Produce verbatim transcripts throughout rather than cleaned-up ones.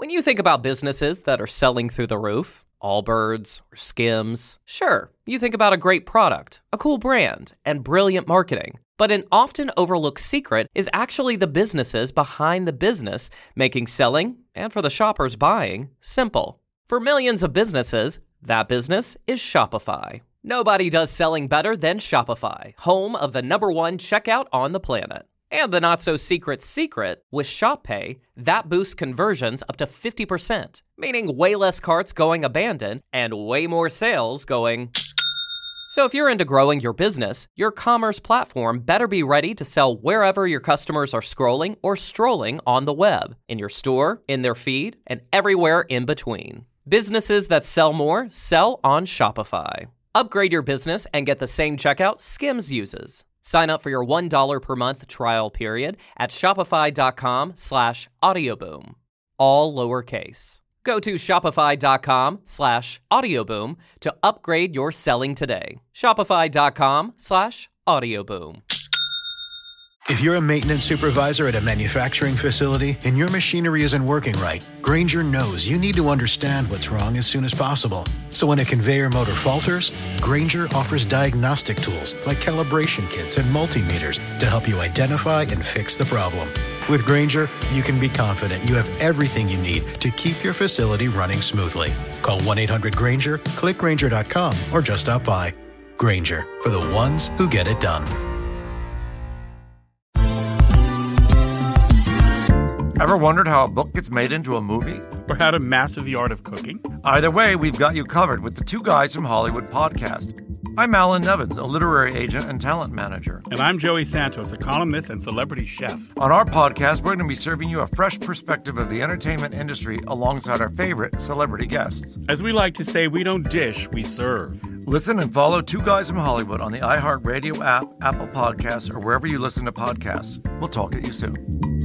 When you think about businesses that are selling through the roof, Allbirds or Skims, sure, you think about a great product, a cool brand, and brilliant marketing. But an often overlooked secret is actually the businesses behind the business, making selling, and for the shoppers buying, simple. For millions of businesses, that business is Shopify. Nobody does selling better than Shopify, home of the number one checkout on the planet. And the not-so-secret secret, with Shop Pay, that boosts conversions up to fifty percent, meaning way less carts going abandoned and way more sales going... So if you're into growing your business, your commerce platform better be ready to sell wherever your customers are scrolling or strolling on the web, in your store, in their feed, and everywhere in between. Businesses that sell more sell on Shopify. Upgrade your business and get the same checkout Skims uses. Sign up for your one dollar per month trial period at shopify.com slash audioboom. All lowercase. Go to shopify.com slash audioboom to upgrade your selling today. Shopify.com slash audioboom. If you're a maintenance supervisor at a manufacturing facility and your machinery isn't working right, Grainger knows you need to understand what's wrong as soon as possible. So when a conveyor motor falters, Grainger offers diagnostic tools like calibration kits and multimeters to help you identify and fix the problem. With Grainger, you can be confident you have everything you need to keep your facility running smoothly. Call one eight hundred Grainger, click Grainger dot com, or just stop by. Grainger, for the ones who get it done. Ever wondered how a book gets made into a movie? Or how to master the art of cooking? Either way, we've got you covered with the Two Guys from Hollywood podcast. I'm Alan Nevins, a literary agent and talent manager. And I'm Joey Santos, a columnist and celebrity chef. On our podcast, we're going to be serving you a fresh perspective of the entertainment industry alongside our favorite celebrity guests. As we like to say, we don't dish, we serve. Listen and follow Two Guys from Hollywood on the iHeartRadio app, Apple Podcasts, or wherever you listen to podcasts. We'll talk at you soon.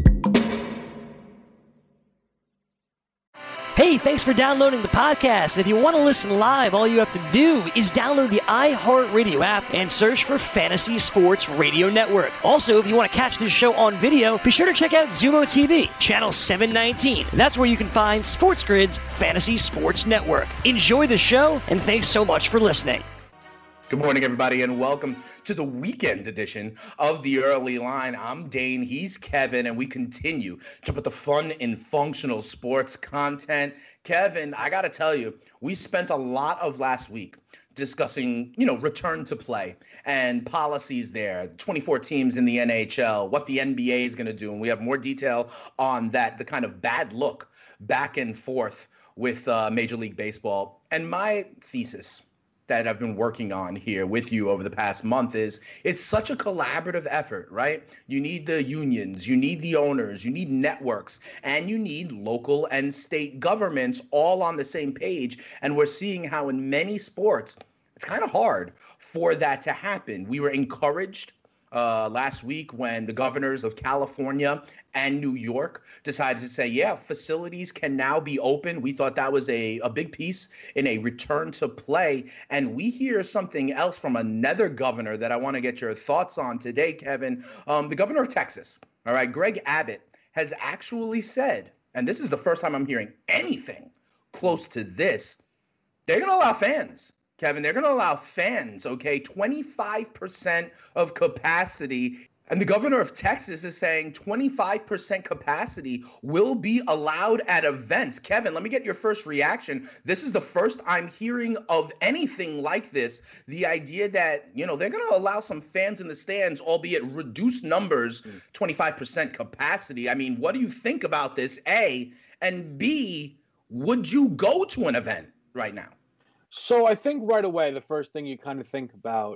Hey, thanks for downloading the podcast. If you want to listen live, all you have to do is download the iHeartRadio app and search for Fantasy Sports Radio Network. Also, if you want to catch this show on video, be sure to check out Zumo T V, channel seven nineteen. That's where you can find Sports Grid's Fantasy Sports Network. Enjoy the show, and thanks so much for listening. Good morning, everybody, and welcome to the weekend edition of The Early Line. I'm Dane, he's Kevin, and we continue to put the fun in functional sports content. Kevin, I got to tell you, we spent a lot of last week discussing, you know, return to play and policies there, twenty-four teams in the N H L, what the N B A is going to do, and we have more detail on that, the kind of bad look back and forth with uh, Major League Baseball. And my thesis that I've been working on here with you over the past month is it's such a collaborative effort, right? You need the unions, you need the owners, you need networks, and you need local and state governments all on the same page. And we're seeing how in many sports, it's kind of hard for that to happen. We were encouraged Uh, last week when the governors of California and New York decided to say, yeah, facilities can now be open. We thought that was a, a big piece in a return to play. And we hear something else from another governor that I want to get your thoughts on today, Kevin. Um, the governor of Texas, all right, Greg Abbott, has actually said, and this is the first time I'm hearing anything close to this, they're going to allow fans. Kevin, they're going to allow fans, okay, twenty-five percent of capacity. And the governor of Texas is saying twenty-five percent capacity will be allowed at events. Kevin, let me get your first reaction. This is the first I'm hearing of anything like this. The idea that, you know, they're going to allow some fans in the stands, albeit reduced numbers, twenty-five percent capacity. I mean, what do you think about this, A? And B, would you go to an event right now? So I think right away, the first thing you kind of think about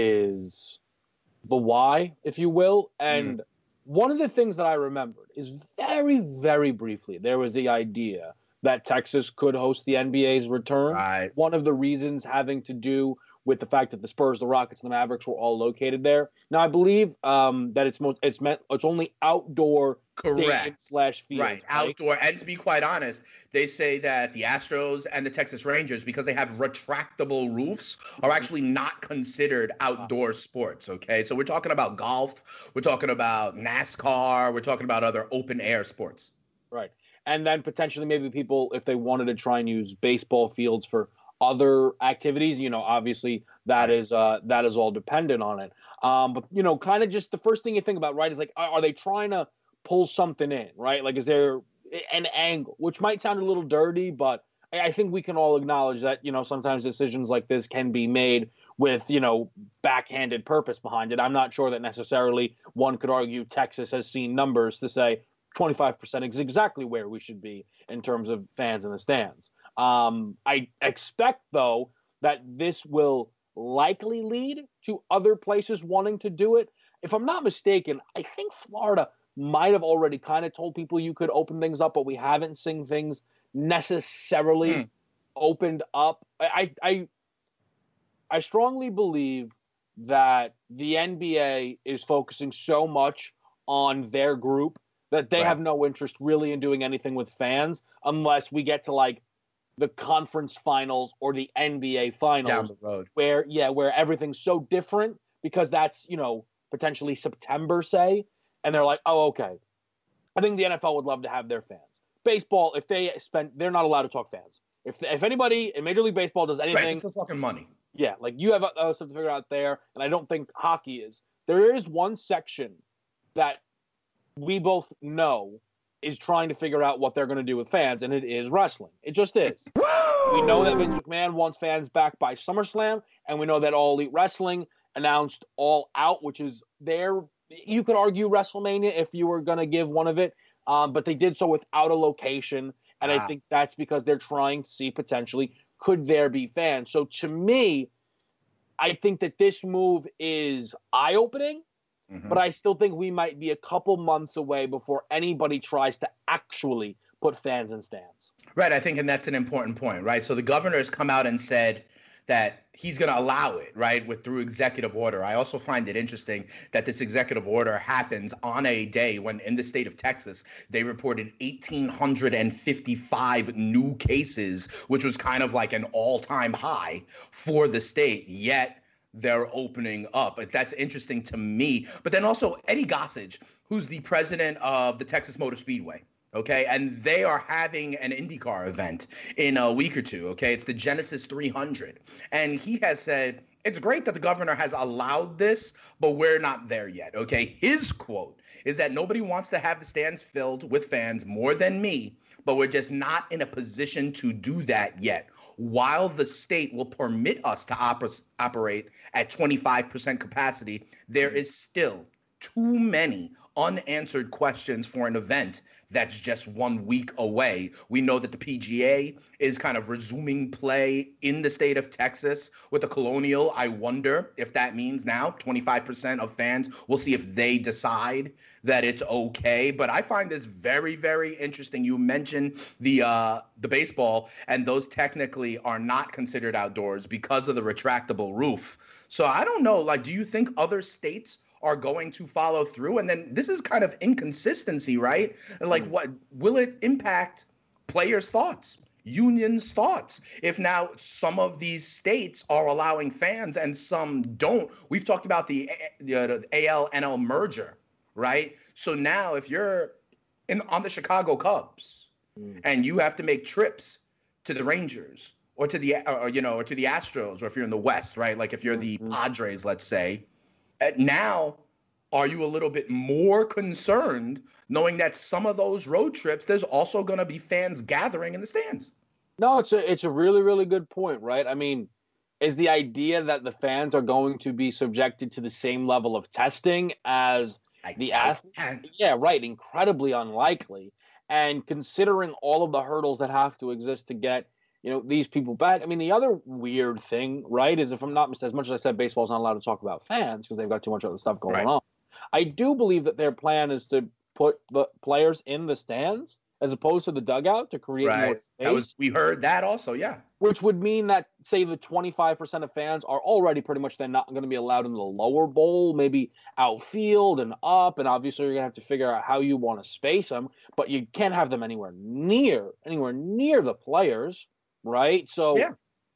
is the why, if you will. And mm. one of the things that I remembered is very, very briefly, there was the idea that Texas could host the N B A's return. Right. One of the reasons having to do with the fact that the Spurs, the Rockets, and the Mavericks were all located there. Now, I believe um, that it's most, it's meant it's only outdoor Correct. slash field. Right. right, outdoor. And to be quite honest, they say that the Astros and the Texas Rangers, because they have retractable roofs, are actually not considered outdoor sports, okay? So we're talking about golf, we're talking about NASCAR, we're talking about other open air sports. Right. And then potentially maybe people, if they wanted to try and use baseball fields for other activities, you know, obviously that is uh, that is all dependent on it. Um, but, you know, kind of just the first thing you think about, right, is like, are, are they trying to pull something in, right? Like, is there an angle, which might sound a little dirty, but I think we can all acknowledge that, you know, sometimes decisions like this can be made with, you know, backhanded purpose behind it. I'm not sure that necessarily one could argue Texas has seen numbers to say twenty-five percent is exactly where we should be in terms of fans in the stands. Um, I expect, though, that this will likely lead to other places wanting to do it. If I'm not mistaken, I think Florida might have already kind of told people you could open things up, but we haven't seen things necessarily mm. opened up. I, I I strongly believe that the N B A is focusing so much on their group that they right. have no interest really in doing anything with fans unless we get to like the conference finals or the N B A finals down the road, where yeah, where everything's so different because that's, you know, potentially September, say, and they're like, oh, okay. I think the N F L would love to have their fans. Baseball, if they spend, they're not allowed to talk fans. If if anybody in Major League Baseball does anything, right, it's talking money. Yeah, like you have other stuff to figure out there, and I don't think hockey is. There is one section that we both know is trying to figure out what they're going to do with fans, and it is wrestling. It just is. We know that Vince McMahon wants fans back by SummerSlam, and we know that All Elite Wrestling announced All Out, which is their, you could argue WrestleMania if you were going to give one of it, um, but they did so without a location, and ah. I think that's because they're trying to see potentially, could there be fans? So to me, I think that this move is eye-opening, mm-hmm. but I still think we might be a couple months away before anybody tries to actually put fans in stands. Right, I think, and that's an important point, right? So the governor has come out and said that he's going to allow it, right, with through executive order. I also find it interesting that this executive order happens on a day when in the state of Texas, they reported one thousand eight hundred fifty-five new cases, which was kind of like an all-time high for the state, yet they're opening up. That's interesting to me. But then also Eddie Gossage, who's the president of the Texas Motor Speedway, okay, and they are having an IndyCar event in a week or two, okay? It's the Genesis three hundred. And he has said, it's great that the governor has allowed this, but we're not there yet, okay? His quote is that nobody wants to have the stands filled with fans more than me, but we're just not in a position to do that yet. While the state will permit us to oper- operate at twenty-five percent capacity, there is still too many unanswered questions for an event that's just one week away. We know that the P G A is kind of resuming play in the state of Texas with the Colonial. I wonder if that means now twenty-five percent of fans, we'll see if they decide that it's okay. But I find this very, very interesting. You mentioned the uh, the baseball, and those technically are not considered outdoors because of the retractable roof. So I don't know, like, do you think other states are going to follow through? And then this is kind of inconsistency, right? Like, what will it impact players' thoughts, unions' thoughts? If now some of these states are allowing fans and some don't. We've talked about the, the, the A L N L merger, right? So now if you're in on the Chicago Cubs mm. and you have to make trips to the Rangers or to the or, you know or to the Astros, or if you're in the West, right? Like if you're the mm-hmm. Padres, let's say. Now, are you a little bit more concerned knowing that some of those road trips, there's also going to be fans gathering in the stands? No, it's a it's a really, really good point, right? I mean, is the idea that the fans are going to be subjected to the same level of testing as I the athletes? Yeah, right. Incredibly unlikely. And considering all of the hurdles that have to exist to get, you know, these people back. I mean, the other weird thing, right, is if I'm not mistaken, as much as I said baseball's not allowed to talk about fans because they've got too much other stuff going right. on, I do believe that their plan is to put the players in the stands as opposed to the dugout to create right. more space. That was, we heard that also, yeah. Which would mean that, say, the twenty-five percent of fans are already pretty much then not going to be allowed in the lower bowl, maybe outfield and up, and obviously you're going to have to figure out how you want to space them, but you can't have them anywhere near, anywhere near the players. Right. So, yeah.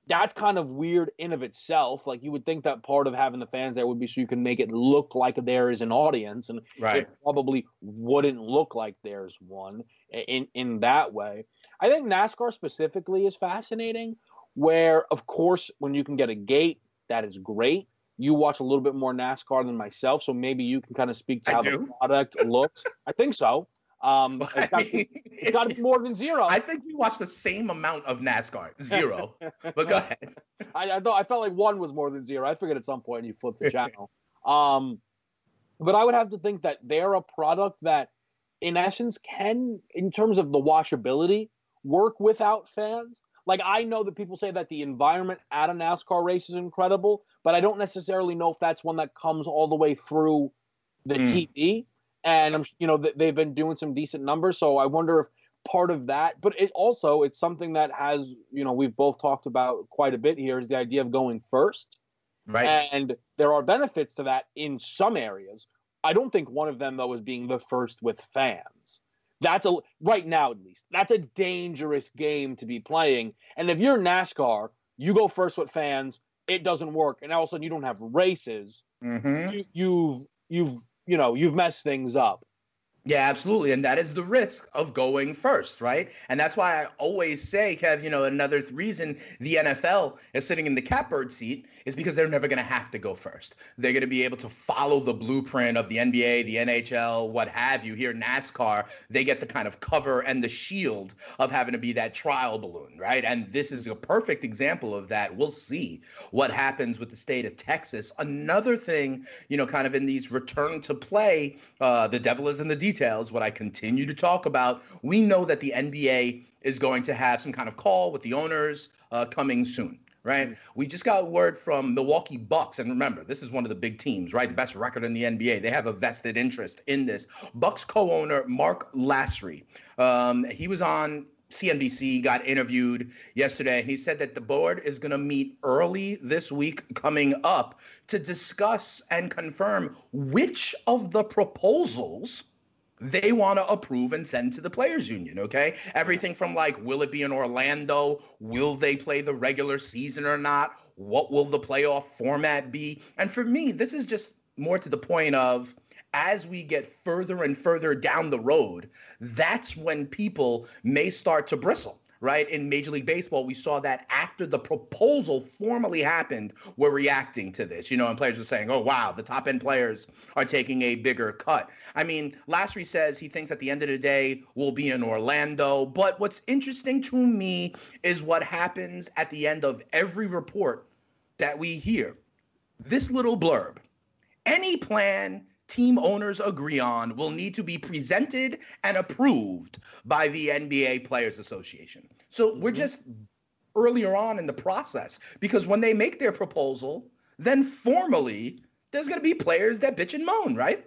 that's kind of weird in of itself. Like, you would think that part of having the fans there would be so you can make it look like there is an audience, and Right. it probably wouldn't look like there's one in in that way. I think NASCAR specifically is fascinating, where, of course, when you can get a gate, that is great. You watch a little bit more NASCAR than myself, so maybe you can kind of speak to I how do. the product looks. I think so. Um, Well, it's I got, mean- it's got to be more than zero. I think we watched the same amount of NASCAR, zero. But go ahead. I, I, thought, I felt like one was more than zero. I figured at some point you flipped the channel. Um, but I would have to think that they're a product that, in essence, can, in terms of the watchability, work without fans. Like, I know that people say that the environment at a NASCAR race is incredible, but I don't necessarily know if that's one that comes all the way through the Mm. T V. And I'm, you know, they've been doing some decent numbers, so I wonder if part of that. But it also, it's something that has, you know, we've both talked about quite a bit here, is the idea of going first. Right. And there are benefits to that in some areas. I don't think one of them, though, is being the first with fans. That's a right now, at least, that's a dangerous game to be playing. And if you're NASCAR, you go first with fans, it doesn't work, and all of a sudden you don't have races. Mm-hmm. You, you've you've you know you've messed things up. Yeah, absolutely. And that is the risk of going first, right? And that's why I always say, Kev, you know, another th- reason the N F L is sitting in the catbird seat is because they're never going to have to go first. They're going to be able to follow the blueprint of the N B A, the N H L, what have you. Here, NASCAR, they get the kind of cover and the shield of having to be that trial balloon, right? And this is a perfect example of that. We'll see what happens with the state of Texas. Another thing, you know, kind of in these return to play, uh, the devil is in the details. What I continue to talk about, we know that the N B A is going to have some kind of call with the owners uh, coming soon, right? Mm-hmm. We just got word from Milwaukee Bucks, and remember, this is one of the big teams, right? The best record in the N B A. They have a vested interest in this. Bucks co-owner Mark Lasry, um, he was on C N B C, got interviewed yesterday, and he said that the board is going to meet early this week coming up to discuss and confirm which of the proposals they want to approve and send to the players union, okay? Everything from like, will it be in Orlando? Will they play the regular season or not? What will the playoff format be? And for me, this is just more to the point of, as we get further and further down the road, that's when people may start to bristle. Right? In Major League Baseball, we saw that after the proposal formally happened, we're reacting to this, you know, and players are saying, oh, wow, the top end players are taking a bigger cut. I mean, Lasry says he thinks at the end of the day we'll be in Orlando. But what's interesting to me is what happens at the end of every report that we hear. This little blurb: any plan team owners agree on will need to be presented and approved by the N B A Players Association. So we're just earlier on in the process, because when they make their proposal, then formally there's going to be players that bitch and moan, right?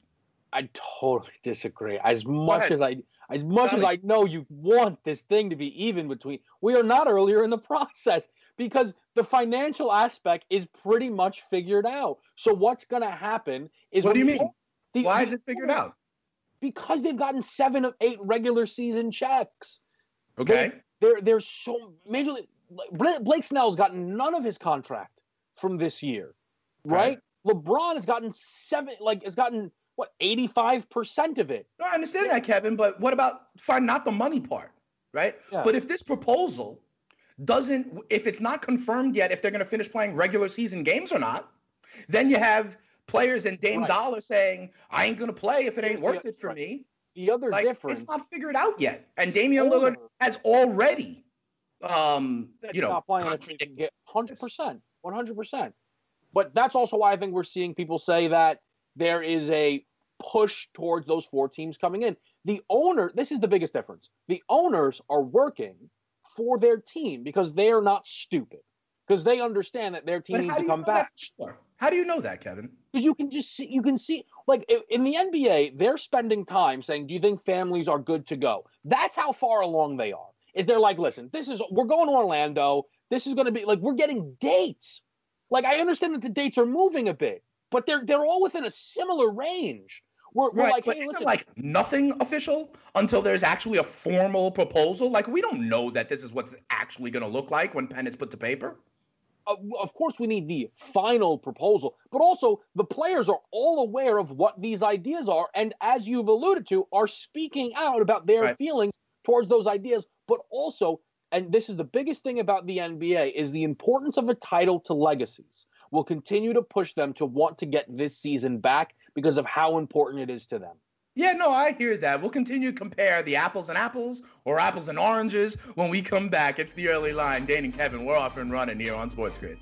I totally disagree. As much ahead. as I as much Tell as me. I know you want this thing to be even between, we are not earlier in the process, because the financial aspect is pretty much figured out. So what's going to happen is What do you when the- mean? the- Why the- is it figured out? Because they've gotten seven of eight regular season checks. Okay. There, there's so major. League- Blake Blake Snell's gotten none of his contract from this year, right? LeBron has gotten seven, like has gotten what eighty-five percent of it. No, I understand that, Kevin, but what about, fine, not the money part, right? Yeah. But if this proposal doesn't, if it's not confirmed yet if they're going to finish playing regular season games or not, then you have players and Dame Right. Dollar saying, I ain't going to play if it ain't Here's worth the- it for right. me. The other Like, difference, it's not figured out yet. And Damian Owner- Lillard has already, um, that's you know, not playing if they can get one hundred percent, one hundred percent. But that's also why I think we're seeing people say that there is a push towards those four teams coming in. The owner, this is the biggest difference. The owners are working for their team because they're not stupid, because they understand that their team But needs how to do you come know back. that for sure? How do you know that, Kevin? Because you can just see, you can see, like i- in the N B A, they're spending time saying, do you think families are good to go? That's how far along they are. Is they're like, listen, this is, we're going to Orlando. This is going to be like, we're getting dates. Like, I understand that the dates are moving a bit, but they're, they're all within a similar range. We're, we're Right, like, but hey, isn't listen. like nothing official until there's actually a formal proposal? Like, we don't know that this is what's actually going to look like when pen is put to paper. Uh, of course, we need the final proposal, but also the players are all aware of what these ideas are, and as you've alluded to, are speaking out about their Right. feelings towards those ideas, but also, and this is the biggest thing about the N B A, is the importance of a title to legacies. Will continue to push them to want to get this season back because of how important it is to them. Yeah, no, I hear that. We'll continue to compare the apples and apples or apples and oranges when we come back. It's the early line. Dane and Kevin, we're off and running here on Sports Grid.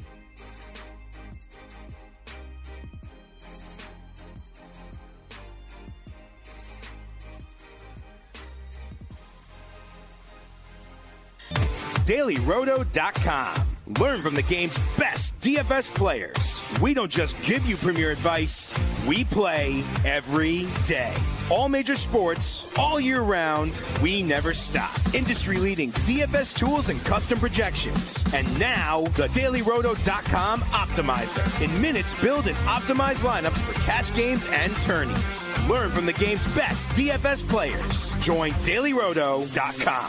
Daily Roto dot com. Learn from the game's best D F S players. We don't just give you premier advice, we play every day. All major sports, all year round, we never stop. Industry-leading D F S tools and custom projections. And now, the Daily Roto dot com Optimizer. In minutes, build and optimize lineups for cash games and tourneys. Learn from the game's best D F S players. Join Daily Roto dot com.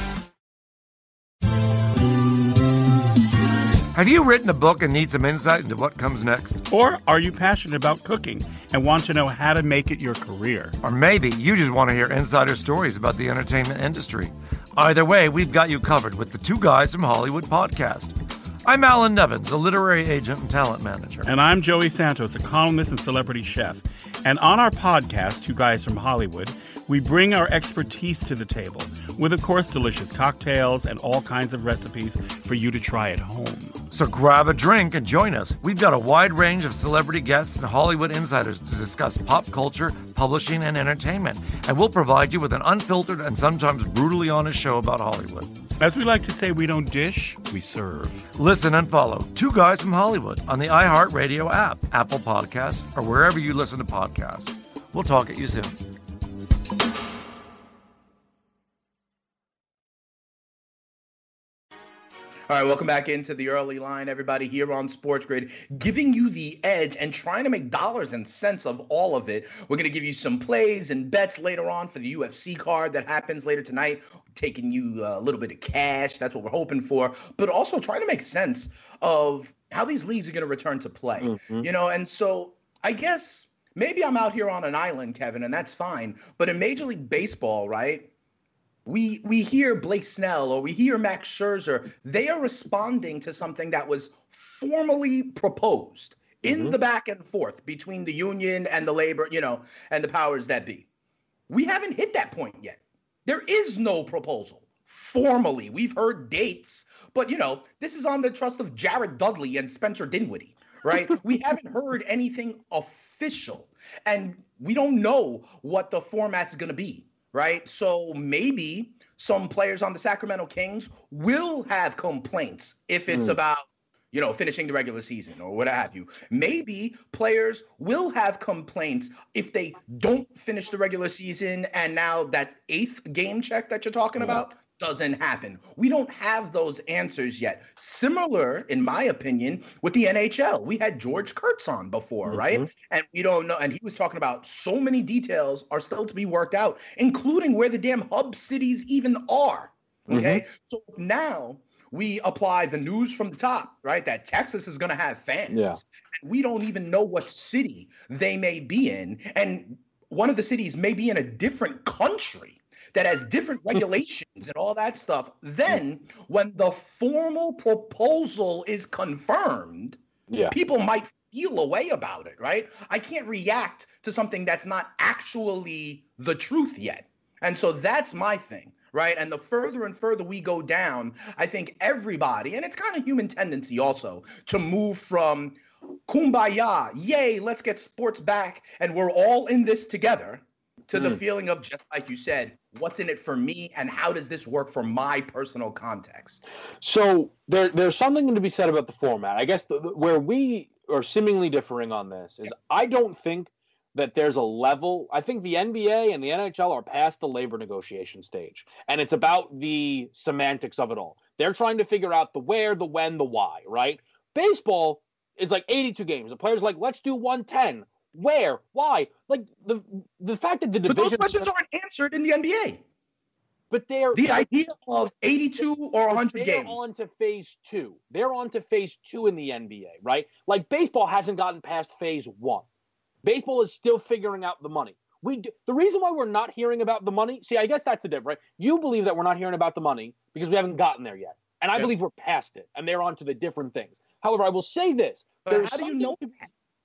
Have you written a book and need some insight into what comes next? Or are you passionate about cooking and want to know how to make it your career? Or maybe you just want to hear insider stories about the entertainment industry. Either way, we've got you covered with the Two Guys from Hollywood podcast. I'm Alan Nevins, a literary agent and talent manager. And I'm Joey Santos, a columnist and celebrity chef. And on our podcast, Two Guys from Hollywood, we bring our expertise to the table with, of course, delicious cocktails and all kinds of recipes for you to try at home. So grab a drink and join us. We've got a wide range of celebrity guests and Hollywood insiders to discuss pop culture, publishing, and entertainment. And we'll provide you with an unfiltered and sometimes brutally honest show about Hollywood. As we like to say, we don't dish, we serve. Listen and follow Two Guys from Hollywood on the iHeartRadio app, Apple Podcasts, or wherever you listen to podcasts. We'll talk at you soon. All right, welcome back into the early line, everybody, here on Sports Grid, giving you the edge and trying to make dollars and cents of all of it. We're going to give you some plays and bets later on for the U F C card that happens later tonight, taking you a little bit of cash. That's what we're hoping for, but also trying to make sense of how these leagues are going to return to play, mm-hmm. you know, and so I guess maybe I'm out here on an island, Kevin, and that's fine, but in Major League Baseball, right, We we hear Blake Snell or we hear Max Scherzer. They are responding to something that was formally proposed in mm-hmm. the back and forth between the union and the labor, you know, and the powers that be. We haven't hit that point yet. There is no proposal formally. We've heard dates, but, you know, this is on the trust of Jared Dudley and Spencer Dinwiddie, right? We haven't heard anything official, and we don't know what the format's going to be. Right. So maybe some players on the Sacramento Kings will have complaints if it's mm. about, you know, finishing the regular season or what have you. Maybe players will have complaints if they don't finish the regular season. And now that eighth game check that you're talking yeah. about doesn't happen. We don't have those answers yet. Similar, in my opinion, with the N H L. We had George Kurtz on before, mm-hmm. right? And we don't know. And he was talking about so many details are still to be worked out, including where the damn hub cities even are. Okay. Mm-hmm. So now we apply the news from the top, right? That Texas is going to have fans. Yeah. And we don't even know what city they may be in. And one of the cities may be in a different country that has different regulations and all that stuff. Then when the formal proposal is confirmed, yeah. people might feel a way about it, right? I can't react to something that's not actually the truth yet. And so that's my thing, right? And the further and further we go down, I think everybody, and it's kind of human tendency also, to move from kumbaya, yay, let's get sports back, and we're all in this together, to mm. the feeling of, just like you said, what's in it for me and how does this work for my personal context? So there, there's something to be said about the format. I guess the, the, where we are seemingly differing on this is I don't think that there's a level. I think the N B A and the N H L are past the labor negotiation stage, and it's about the semantics of it all. They're trying to figure out the where, the when, the why, right? Baseball is like eighty-two games. The players are like, let's do one ten. Where? Why? Like the the fact that the division. But those questions aren't answered in the N B A. But they're the idea of eighty-two or one hundred they're games. They're on to phase two. They're on to phase two in the N B A, right? Like baseball hasn't gotten past phase one. Baseball is still figuring out the money. We do, the reason why we're not hearing about the money. See, I guess that's the difference, right? You believe that we're not hearing about the money because we haven't gotten there yet, and I yeah. believe we're past it, and they're on to the different things. However, I will say this: but how do you know? To,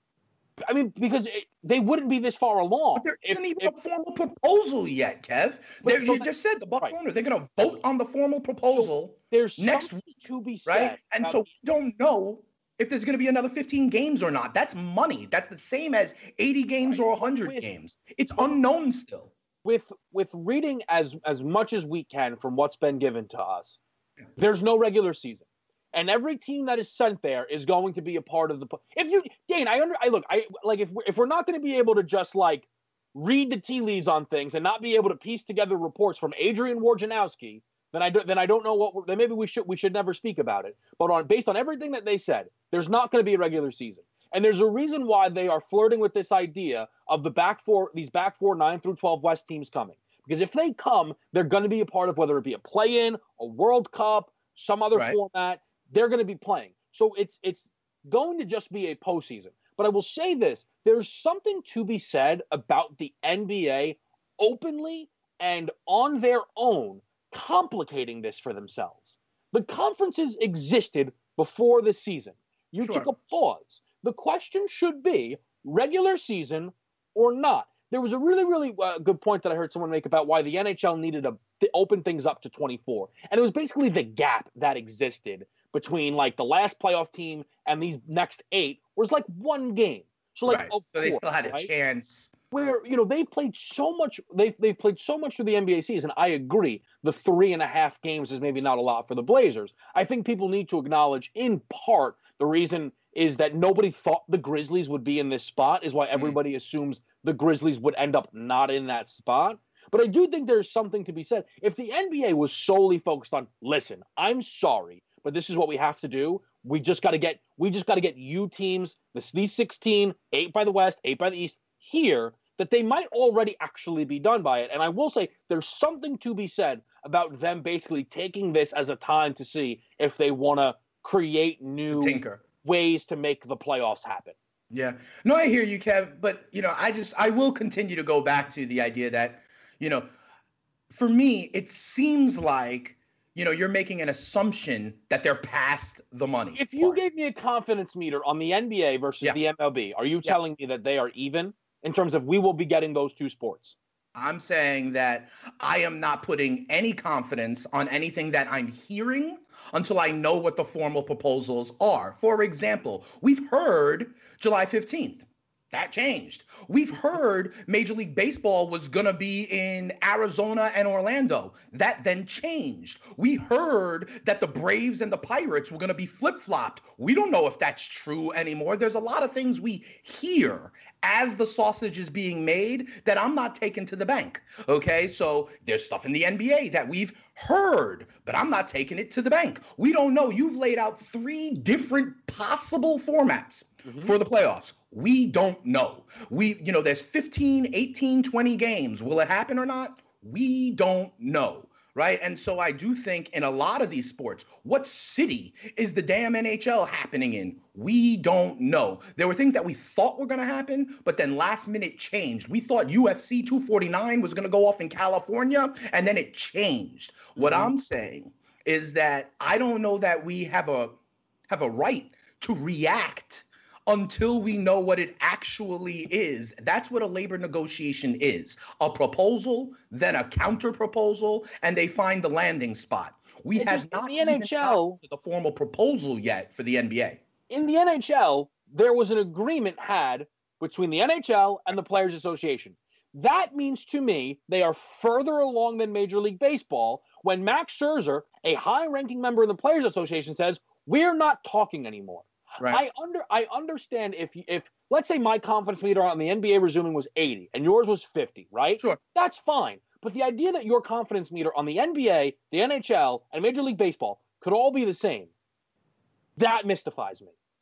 I mean, because it, they wouldn't be this far along. But there if, isn't even if, a formal proposal yet, Kev. There, you just said the Bucks right. owner, they're going to vote on the formal proposal so there's next week, to be said. Right? And so we don't know if there's going to be another fifteen games or not. That's money. That's the same as eighty games right. or one hundred with, games. It's unknown still. With with reading as as much as we can from what's been given to us, there's no regular season. And every team that is sent there is going to be a part of the. If you, Dane, I under, I look, I like if we're, if we're not going to be able to just like read the tea leaves on things and not be able to piece together reports from Adrian Wojnarowski, then I do, then I don't know what. We're, then maybe we should we should never speak about it. But on based on everything that they said, there's not going to be a regular season, and there's a reason why they are flirting with this idea of the back four, these back four nine through twelve West teams coming. Because if they come, they're going to be a part of whether it be a play-in, a World Cup, some other right. format. They're going to be playing. So it's it's going to just be a postseason. But I will say this. There's something to be said about the N B A openly and on their own complicating this for themselves. The conferences existed before the season. You sure. took a pause. The question should be regular season or not. There was a really, really uh, good point that I heard someone make about why the N H L needed to th- open things up to twenty-four. And it was basically the gap that existed between like the last playoff team and these next eight was like one game. So like, right. of so they course, still had a right? chance. Where, you know, they've played so much, they've, they've played so much through the N B A season. I agree. The three and a half games is maybe not a lot for the Blazers. I think people need to acknowledge in part the reason is that nobody thought the Grizzlies would be in this spot is why everybody mm. assumes the Grizzlies would end up not in that spot. But I do think there's something to be said. If the N B A was solely focused on, listen, I'm sorry, but this is what we have to do. We just got to get we just got to get you teams, this, these sixteen, eight by the West, eight by the East, here, that they might already actually be done by it. And I will say there's something to be said about them basically taking this as a time to see if they want to create new tinker. ways to make the playoffs happen. Yeah. No, I hear you, Kev. But, you know, I just I will continue to go back to the idea that, you know, for me, it seems like, you know, you're making an assumption that they're past the money. If you part. gave me a confidence meter on the N B A versus yeah. the M L B, are you yeah. telling me that they are even in terms of we will be getting those two sports? I'm saying that I am not putting any confidence on anything that I'm hearing until I know what the formal proposals are. For example, we've heard July fifteenth. That changed. We've heard Major League Baseball was going to be in Arizona and Orlando. That then changed. We heard that the Braves and the Pirates were going to be flip-flopped. We don't know if that's true anymore. There's a lot of things we hear as the sausage is being made that I'm not taking to the bank. Okay, so there's stuff in the N B A that we've heard, but I'm not taking it to the bank. We don't know. You've laid out three different possible formats mm-hmm. for the playoffs. We don't know. We, you know, there's fifteen, eighteen, twenty games. Will it happen or not? We don't know, right? And so I do think in a lot of these sports, what city is the damn N H L happening in? We don't know. There were things that we thought were going to happen, but then last minute changed. We thought U F C two forty-nine was going to go off in California, and then it changed. Mm-hmm. What I'm saying is that I don't know that we have a have a right to react until we know what it actually is. That's what a labor negotiation is. A proposal, then a counter proposal, and they find the landing spot. We it's have just, not the even N H L, gotten to the formal proposal yet for the N B A. In the N H L, there was an agreement had between the N H L and the Players Association. That means to me they are further along than Major League Baseball when Max Scherzer, a high-ranking member of the Players Association, says, we're not talking anymore. Right. I under I understand if if let's say my confidence meter on the N B A resuming was eighty and yours was fifty, right? Sure. That's fine. But the idea that your confidence meter on the N B A, the N H L, and Major League Baseball could all be the same, that mystifies me.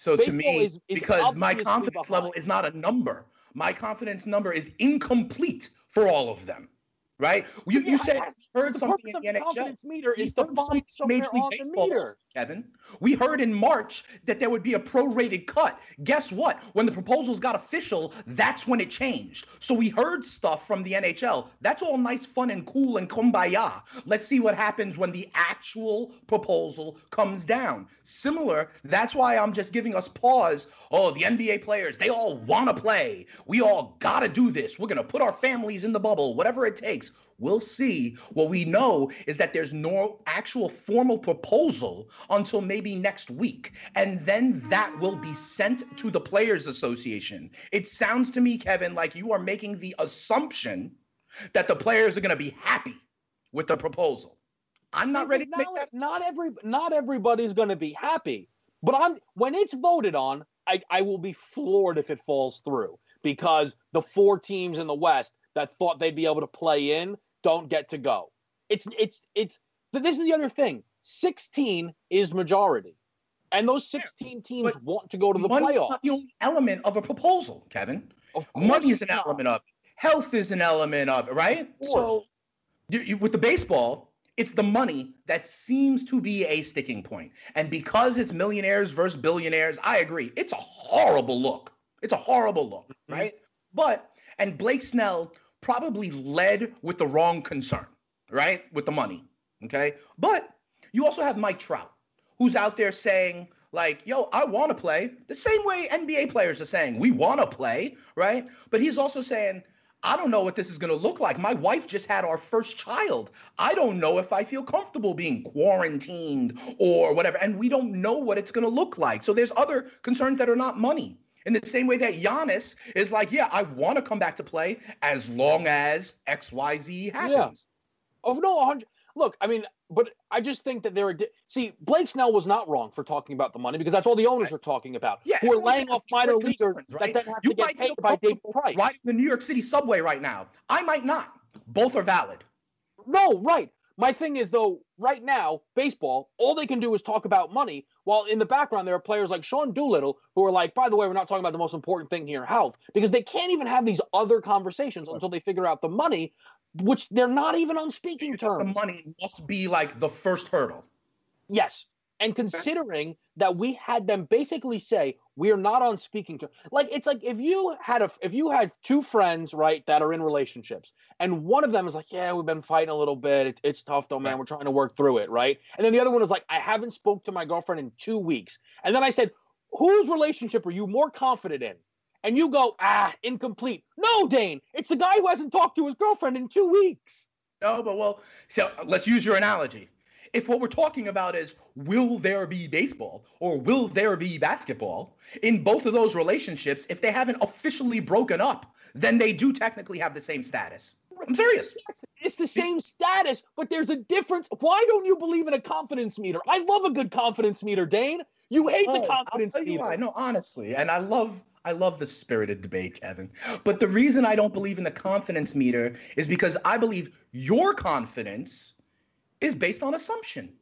So Baseball to me, is, is because my obviously confidence behind. level is not a number. My confidence number is incomplete for all of them. Right? You, Yeah, you said I- you heard the something purpose in of the the N H L. confidence meter We is to heard find something somewhere Major League on the Baseball meter. also, Kevin. We heard in March that there would be a prorated cut. Guess what? When the proposals got official, that's when it changed. So we heard stuff from the N H L. That's all nice, fun, and cool and kumbaya. Let's see what happens when the actual proposal comes down. Similar, that's why I'm just giving us pause. Oh, the N B A players, they all want to play. We all got to do this. We're going to put our families in the bubble, whatever it takes. We'll see. What we know is that there's no actual formal proposal until maybe next week. And then that will be sent to the Players Association. It sounds to me, Kevin, like you are making the assumption that the players are going to be happy with the proposal. I'm not ready to not, make that. Not every not everybody's going to be happy. But I'm when it's voted on, I, I will be floored if it falls through, because the four teams in the West that thought they'd be able to play in don't get to go. It's it's it's this is the other thing. sixteen is majority. And those sixteen teams But want to go to the money playoffs. is not the only element of a proposal, Kevin. Of course Money is an it's not. element of it. Health is an element of it, right? So you, you, with the baseball, it's the money that seems to be a sticking point. And because it's millionaires versus billionaires, I agree. It's a horrible look. It's a horrible look, Mm-hmm. right? But, and Blake Snell probably led with the wrong concern, right? With the money, okay? But you also have Mike Trout, who's out there saying, like, yo, I want to play. The same way N B A players are saying, we want to play, right? But he's also saying, I don't know what this is going to look like. My wife just had our first child. I don't know if I feel comfortable being quarantined or whatever. And we don't know what it's going to look like. So there's other concerns that are not money. In the same way that Giannis is like, yeah, I want to come back to play as long as X Y Z happens. Yeah. Oh, no, one hundred Look, I mean, but I just think that there are. Di- See, Blake Snell was not wrong for talking about the money, because that's all the owners are talking about. Yeah, who are everyone laying has off minor different leaguers concerns, right? that then have You to get might paid feel by David comfortable Price. riding the New York City subway right now. I might not. Both are valid. No, right. My thing is, though, right now, baseball, all they can do is talk about money, while in the background there are players like Sean Doolittle who are like, by the way, we're not talking about the most important thing here, health, because they can't even have these other conversations until they figure out the money, which they're not even on speaking terms. The money must be like the first hurdle. Yes. And considering that we had them basically say, we're not on speaking terms. Like, it's like if you had a if you had two friends, right, that are in relationships, and one of them is like, yeah, we've been fighting a little bit. It's, it's tough though, man. We're trying to work through it, right? And then the other one is like, I haven't spoke to my girlfriend in two weeks. And then I said, whose relationship are you more confident in? And you go, ah, incomplete. No, Dane, it's the guy who hasn't talked to his girlfriend in two weeks. No, but well, so let's use your analogy. If what we're talking about is, will there be baseball or will there be basketball, in both of those relationships, if they haven't officially broken up, then they do technically have the same status. I'm serious. Yes, it's the same status, but there's a difference. Why don't you believe in a confidence meter? I love a good confidence meter, Dane. You hate Oh, the confidence I'll tell you meter. why. No, honestly, and I love I love the spirited debate, Kevin. But the reason I don't believe in the confidence meter is because I believe your confidence is based on assumption.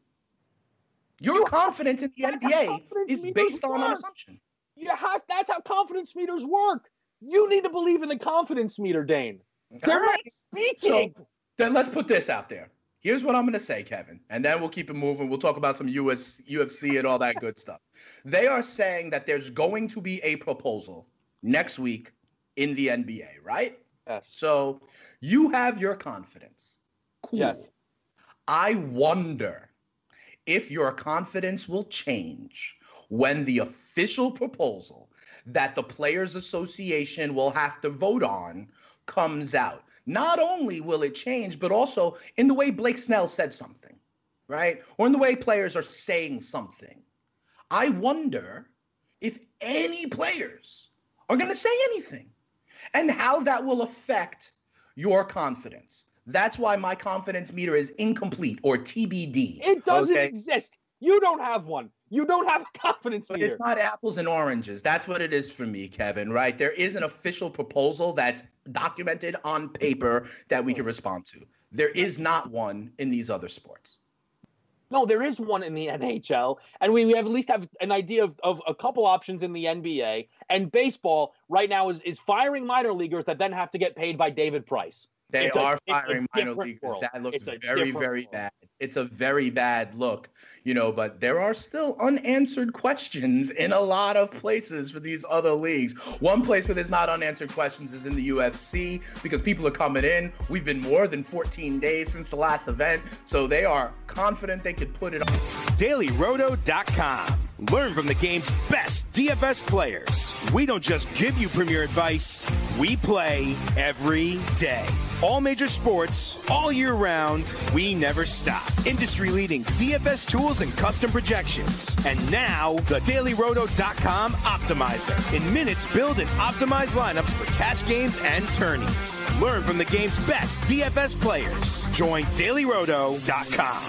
Your You confidence in the N that's B how A confidence is meters based on an work. assumption. You have that's how confidence meters work. You need to believe in the confidence meter, Dane. They're All not right. speaking. So then let's put this out there. Here's what I'm going to say, Kevin, and then we'll keep it moving. We'll talk about some U S, U F C and all that good stuff. They are saying that there's going to be a proposal next week in the N B A, right? Yes. So you have your confidence. Cool. Yes. I wonder if your confidence will change when the official proposal that the Players Association will have to vote on comes out. Not only will it change, but also in the way Blake Snell said something, right? Or in the way players are saying something. I wonder if any players are going to say anything and how that will affect your confidence. That's why my confidence meter is incomplete, or T B D. It doesn't okay? exist. You don't have one. You don't have a confidence But meter. it's not apples and oranges. That's what it is for me, Kevin, right? There is an official proposal that's documented on paper that we can respond to. There is not one in these other sports. No, there is one in the N H L, and we, we have at least have an idea of, of a couple options in the N B A. And baseball right now is, is firing minor leaguers that then have to get paid by David Price. They It's are a, firing minor leaguers. World. That looks It's a very, very world. bad. It's a very bad look, you know, but there are still unanswered questions in a lot of places for these other leagues. One place where there's not unanswered questions is in the U F C because people are coming in. We've been more than fourteen days since the last event, so they are confident they could put it on. Daily Roto dot com. Learn from the game's best D F S players. We don't just give you premier advice, we play every day. All major sports, all year round, we never stop. Industry-leading D F S tools and custom projections. And now, the Daily Roto dot com Optimizer. In minutes, build and optimize lineups for cash games and tourneys. Learn from the game's best D F S players. Join Daily Roto dot com.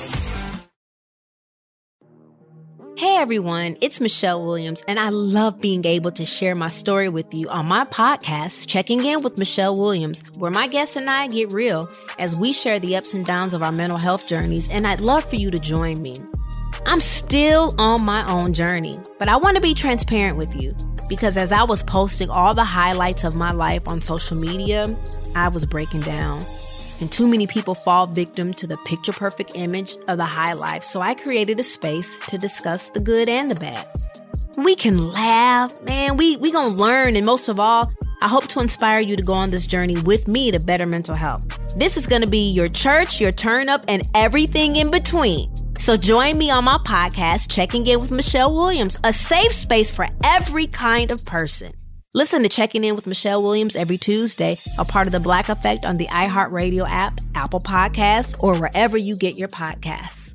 Hey everyone, it's Michelle Williams, and I love being able to share my story with you on my podcast, Checking In with Michelle Williams, where my guests and I get real as we share the ups and downs of our mental health journeys, and I'd love for you to join me. I'm still on my own journey, but I want to be transparent with you because as I was posting all the highlights of my life on social media, I was breaking down. And too many people fall victim to the picture-perfect image of the high life, so I created a space to discuss the good and the bad. We can laugh, man, we we gonna learn, and most of all, I hope to inspire you to go on this journey with me to better mental health. This is gonna be your church, your turn-up, and everything in between. So join me on my podcast, Checking In with Michelle Williams, a safe space for every kind of person. Listen to Checking In with Michelle Williams every Tuesday, a part of the Black Effect on the iHeartRadio app, Apple Podcasts, or wherever you get your podcasts.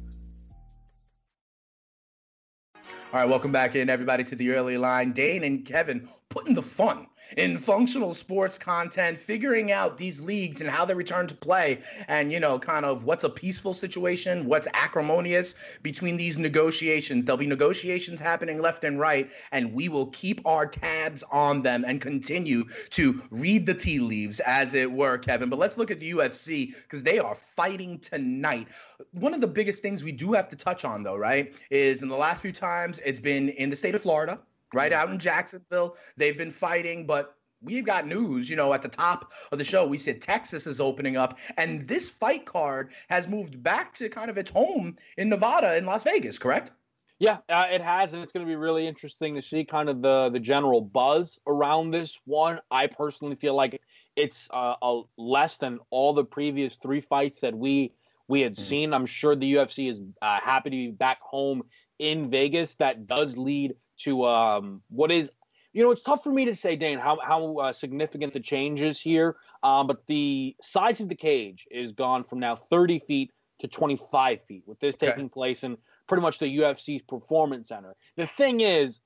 All right, welcome back in, everybody, to the early line. Dane and Kevin putting the fun in functional sports content, figuring out these leagues and how they return to play, and, you know, kind of what's a peaceful situation, what's acrimonious between these negotiations. There'll be negotiations happening left and right, and we will keep our tabs on them and continue to read the tea leaves, as it were, Kevin. But let's look at the U F C because they are fighting tonight. One of the biggest things we do have to touch on, though, right, is in the last few times it's been in the state of Florida, right out in Jacksonville. They've been fighting, but we've got news, you know, at the top of the show. We said Texas is opening up, and this fight card has moved back to kind of its home in Nevada, in Las Vegas, correct? Yeah, uh, it has, and it's going to be really interesting to see kind of the, the general buzz around this one. I personally feel like it's uh, a less than all the previous three fights that we we had mm. seen. I'm sure the U F C is uh, happy to be back home in Vegas. That does lead to um, what is, you know, it's tough for me to say, Dane, how how uh, significant the change is here. Um, but the size of the cage is gone from now thirty feet to twenty-five feet, with this Okay. taking place in pretty much the U F C's Performance Center. The thing is,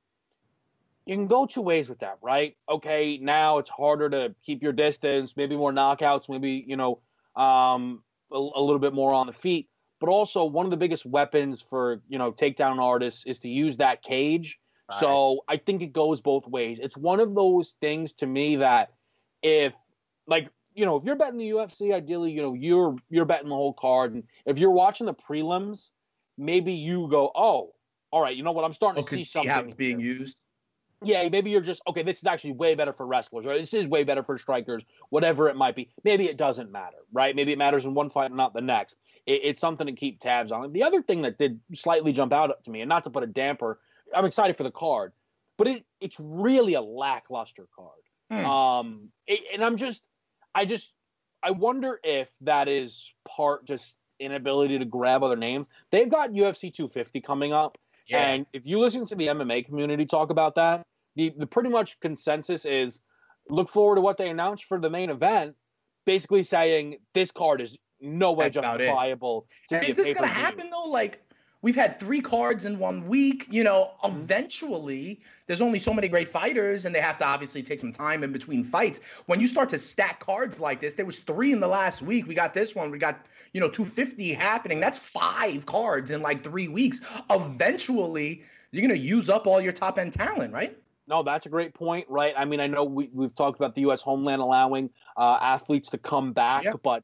you can go two ways with that, right? Okay, now it's harder to keep your distance, maybe more knockouts, maybe, you know, um, a, a little bit more on the feet. But also, one of the biggest weapons for, you know, takedown artists is to use that cage. Right. So I think it goes both ways. It's one of those things to me that if, like, you know, if you're betting the U F C, ideally, you know, you're you're betting the whole card. And if you're watching the prelims, maybe you go, oh, all right, you know what? I'm starting Oh, to see could see something how it's being here. used. Yeah, maybe you're just, okay, this is actually way better for wrestlers, or this is way better for strikers, whatever it might be. Maybe it doesn't matter, right? Maybe it matters in one fight and not the next. It, it's something to keep tabs on. The other thing that did slightly jump out to me, and not to put a damper, I'm excited for the card, but it it's really a lackluster card. Hmm. Um, it, and I'm just, I just, I wonder if that is part just inability to grab other names. They've got U F C two fifty coming up. Yeah. And if you listen to the M M A community talk about that, the, the pretty much consensus is look forward to what they announced for the main event, basically saying this card is no way That's about it. justifiable to And be is a this going to pay-per-view. happen, though? Like, we've had three cards in one week. You know, eventually, there's only so many great fighters, and they have to obviously take some time in between fights. When you start to stack cards like this, there was three in the last week. We got this one. We got, you know, two fifty happening. That's five cards in like three weeks. Eventually, you're going to use up all your top-end talent, right? No, that's a great point, right? I mean, I know we, we've talked about the U S homeland allowing uh, athletes to come back, Yep. but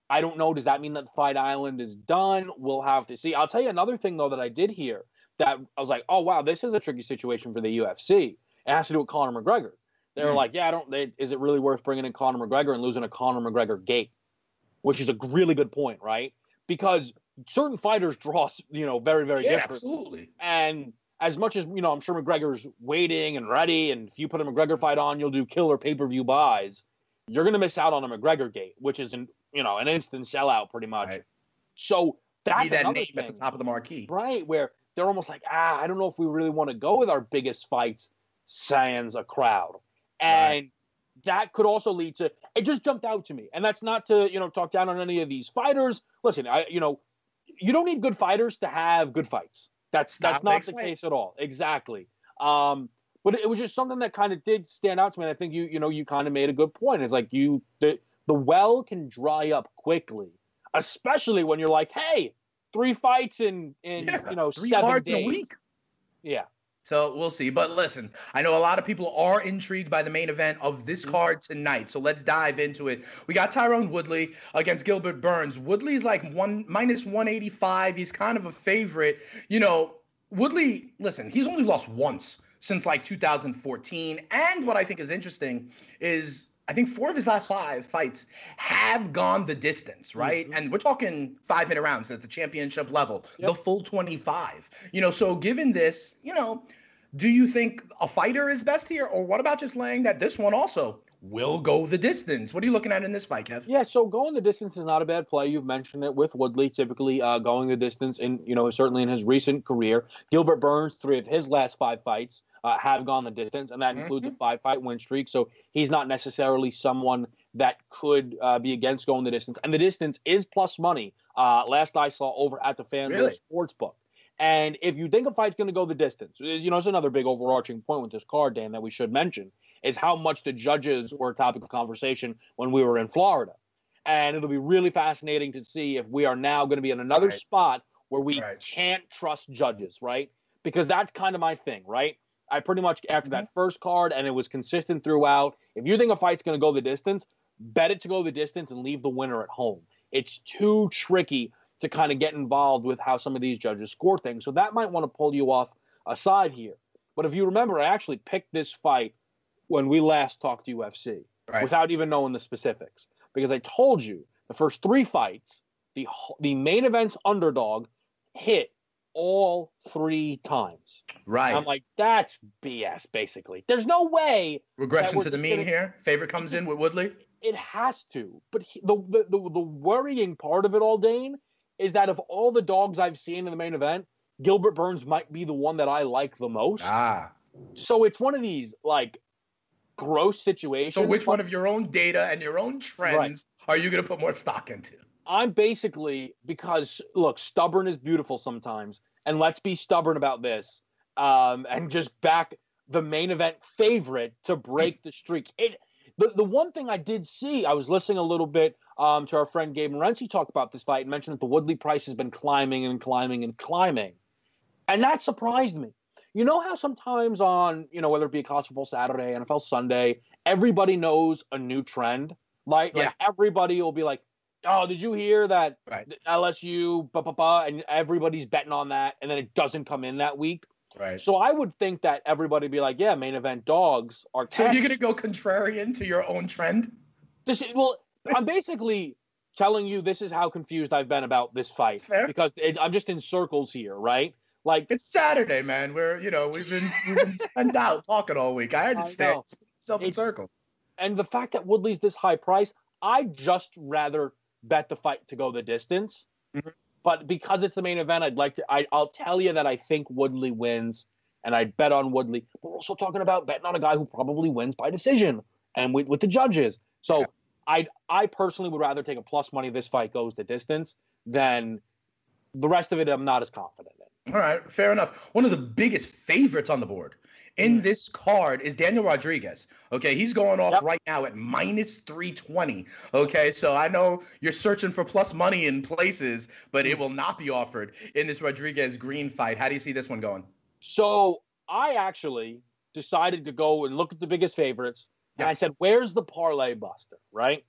I don't know. Does that mean that Fight Island is done? We'll have to see. I'll tell you another thing, though, that I did hear that I was like, oh, wow, this is a tricky situation for the U F C. It has to do with Conor McGregor. They were mm. like, yeah, I don't. They, is it really worth bringing in Conor McGregor and losing a Conor McGregor gate? Which is a really good point, right? Because certain fighters draw, you know, very, very yeah, different. Absolutely. And as much as, you know, I'm sure McGregor's waiting and ready, and if you put a McGregor fight on, you'll do killer pay-per-view buys. You're going to miss out on a McGregor gate, which is, an, you know, an instant sellout pretty much. Right. So that's that another name thing, at the top of the marquee. Right, where they're almost like, ah, I don't know if we really want to go with our biggest fights sans a crowd. And right. that could also lead to, it just jumped out to me. And that's not to, you know, talk down on any of these fighters. Listen, I, you know, you don't need good fighters to have good fights. That's Stop that's not the way. case at all. Exactly. Um, but it was just something that kind of did stand out to me. And I think you, you know, you kind of made a good point. It's like you, the, the well can dry up quickly, especially when you're like, hey, three fights in, in yeah, you know, three seven cards days. in a week. Yeah. So we'll see. But listen, I know a lot of people are intrigued by the main event of this card tonight. So let's dive into it. We got Tyron Woodley against Gilbert Burns. Woodley's like one minus one eighty-five. He's kind of a favorite. You know, Woodley, listen, he's only lost once since like two thousand fourteen. And what I think is interesting is I think four of his last five fights have gone the distance, right? Mm-hmm. And we're talking five-minute rounds at the championship level, yep. the full twenty-five. You know, so given this, you know, do you think a fighter is best here? Or what about just laying that this one also will go the distance? What are you looking at in this fight, Kev? Yeah, so going the distance is not a bad play. You've mentioned it with Woodley, typically uh, going the distance, in, you know, certainly in his recent career. Gilbert Burns, three of his last five fights uh, have gone the distance, and that mm-hmm. includes a five-fight win streak. So he's not necessarily someone that could uh, be against going the distance. And the distance is plus money. Uh, last I saw over at the FanDuel really? Sportsbook. And if you think a fight's going to go the distance, you know, it's another big overarching point with this card, Dan, that we should mention, is how much the judges were a topic of conversation when we were in Florida. And it'll be really fascinating to see if we are now going to be in another right. spot where we right. can't trust judges, right? Because that's kind of my thing, right? I pretty much, after mm-hmm. that first card, and it was consistent throughout, if you think a fight's going to go the distance, bet it to go the distance and leave the winner at home. It's too tricky to kind of get involved with how some of these judges score things. So that might want to pull you off aside here. But if you remember, I actually picked this fight when we last talked to U F C right. without even knowing the specifics. Because I told you the first three fights, the the main event's underdog hit all three times. Right. And I'm like, that's B S, basically. There's no way. Regression to the mean gonna, here? Favorite comes in with Woodley? It has to. But he, the, the, the, the worrying part of it all, Dane, is that of all the dogs I've seen in the main event, Gilbert Burns might be the one that I like the most. Ah. So it's one of these, like, gross situations. So which one of your own data and your own trends right. are you going to put more stock into? I'm basically, because, look, stubborn is beautiful sometimes, and let's be stubborn about this, um, and just back the main event favorite to break the streak. It the, the one thing I did see, I was listening a little bit um, to our friend Gabe Morency talk about this fight and mentioned that the Woodley price has been climbing and climbing and climbing, and that surprised me. You know how sometimes on, you know, whether it be a College Football Saturday, N F L Sunday, everybody knows a new trend? Like, yeah. like everybody will be like, oh, did you hear that right. L S U, blah, blah, blah, and everybody's betting on that, and then it doesn't come in that week. Right. So I would think that everybody would be like, yeah, main event dogs are So you're going to go contrarian to your own trend? This is, well, I'm basically telling you this is how confused I've been about this fight. Fair. Because it, I'm just in circles here, right? Like, it's Saturday, man. We're, you know, we've been we've been spent out talking all week. I understand. Self in circle. And the fact that Woodley's this high price, I'd just rather bet the fight to go the distance. Mm-hmm. But because it's the main event, I'd like to. I, I'll tell you that I think Woodley wins, and I'd bet on Woodley. But we're also talking about betting on a guy who probably wins by decision, and with, with the judges. So yeah. I I personally would rather take a plus money this fight goes the distance than the rest of it. I'm not as confident in. All right, fair enough. One of the biggest favorites on the board in this card is Daniel Rodriguez. Okay, he's going off yep. right now at minus three twenty. Okay, so I know you're searching for plus money in places, but it will not be offered in this Rodriguez Green fight. How do you see this one going? So I actually decided to go and look at the biggest favorites, yep. and I said, where's the parlay buster, right?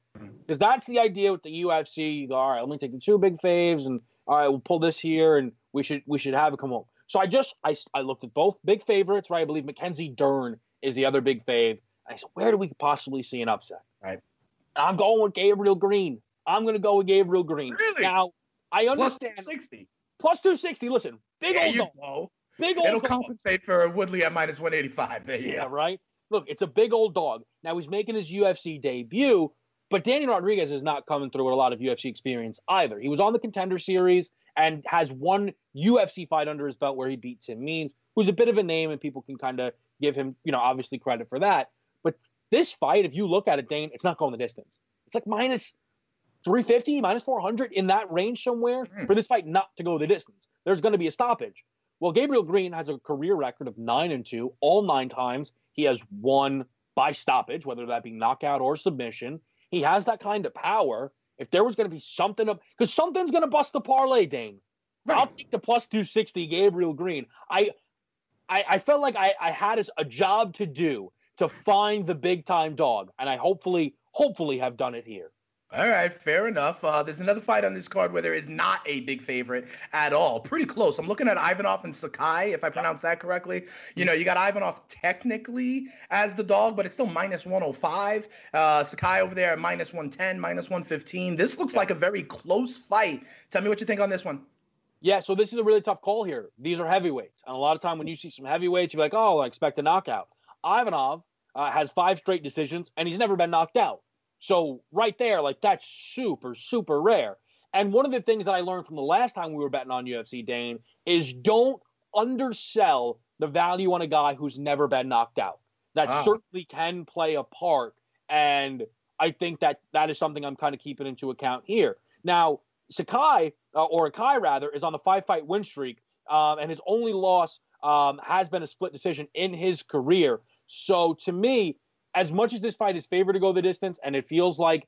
Because that's the idea with the U F C. You go, all right, let me take the two big faves, and all right, we'll pull this here, and we should we should have it come home. So I just I, I looked at both big favorites, right? I believe Mackenzie Dern is the other big fave. I said, where do we possibly see an upset? Right. I'm going with Gabriel Green. I'm going to go with Gabriel Green. Really? Now, I understand. Plus two sixty. Plus two sixty. Listen, big there old you dog. go. Big old It'll dog. compensate for Woodley at minus one eighty-five. There you Yeah, go. right? Look, it's a big old dog. Now, he's making his U F C debut, but Danny Rodriguez is not coming through with a lot of U F C experience either. He was on the Contender Series and has one U F C fight under his belt where he beat Tim Means, who's a bit of a name, and people can kind of give him, you know, obviously credit for that. But this fight, if you look at it, Dane, it's not going the distance. It's like minus three fifty, minus four hundred, in that range somewhere mm. for this fight not to go the distance. There's going to be a stoppage. Well, Gabriel Green has a career record of nine and two. All nine times he has won by stoppage, whether that be knockout or submission. He has that kind of power. If there was going to be something up, because something's going to bust the parlay, Dane. Right. I'll take the plus two sixty Gabriel Green. I, I, I felt like I, I had a job to do to find the big time dog, and I hopefully, hopefully have done it here. All right, fair enough. Uh, there's another fight on this card where there is not a big favorite at all. Pretty close. I'm looking at Ivanov and Sakai, if I pronounce that correctly. You know, you got Ivanov technically as the dog, but it's still minus one oh five. Uh, Sakai over there at minus one ten, minus one fifteen. This looks like a very close fight. Tell me what you think on this one. Yeah, so this is a really tough call here. These are heavyweights. And a lot of time when you see some heavyweights, you're like, oh, I expect a knockout. Ivanov uh, has five straight decisions, and he's never been knocked out. So right there, like, that's super, super rare. And one of the things that I learned from the last time we were betting on U F C, Dane, is don't undersell the value on a guy who's never been knocked out. That ah. certainly can play a part. And I think that that is something I'm kind of keeping into account here. Now, Sakai, uh, or Akai rather, is on the five-fight win streak, um, and his only loss um, has been a split decision in his career. So to me, as much as this fight is favored to go the distance and it feels like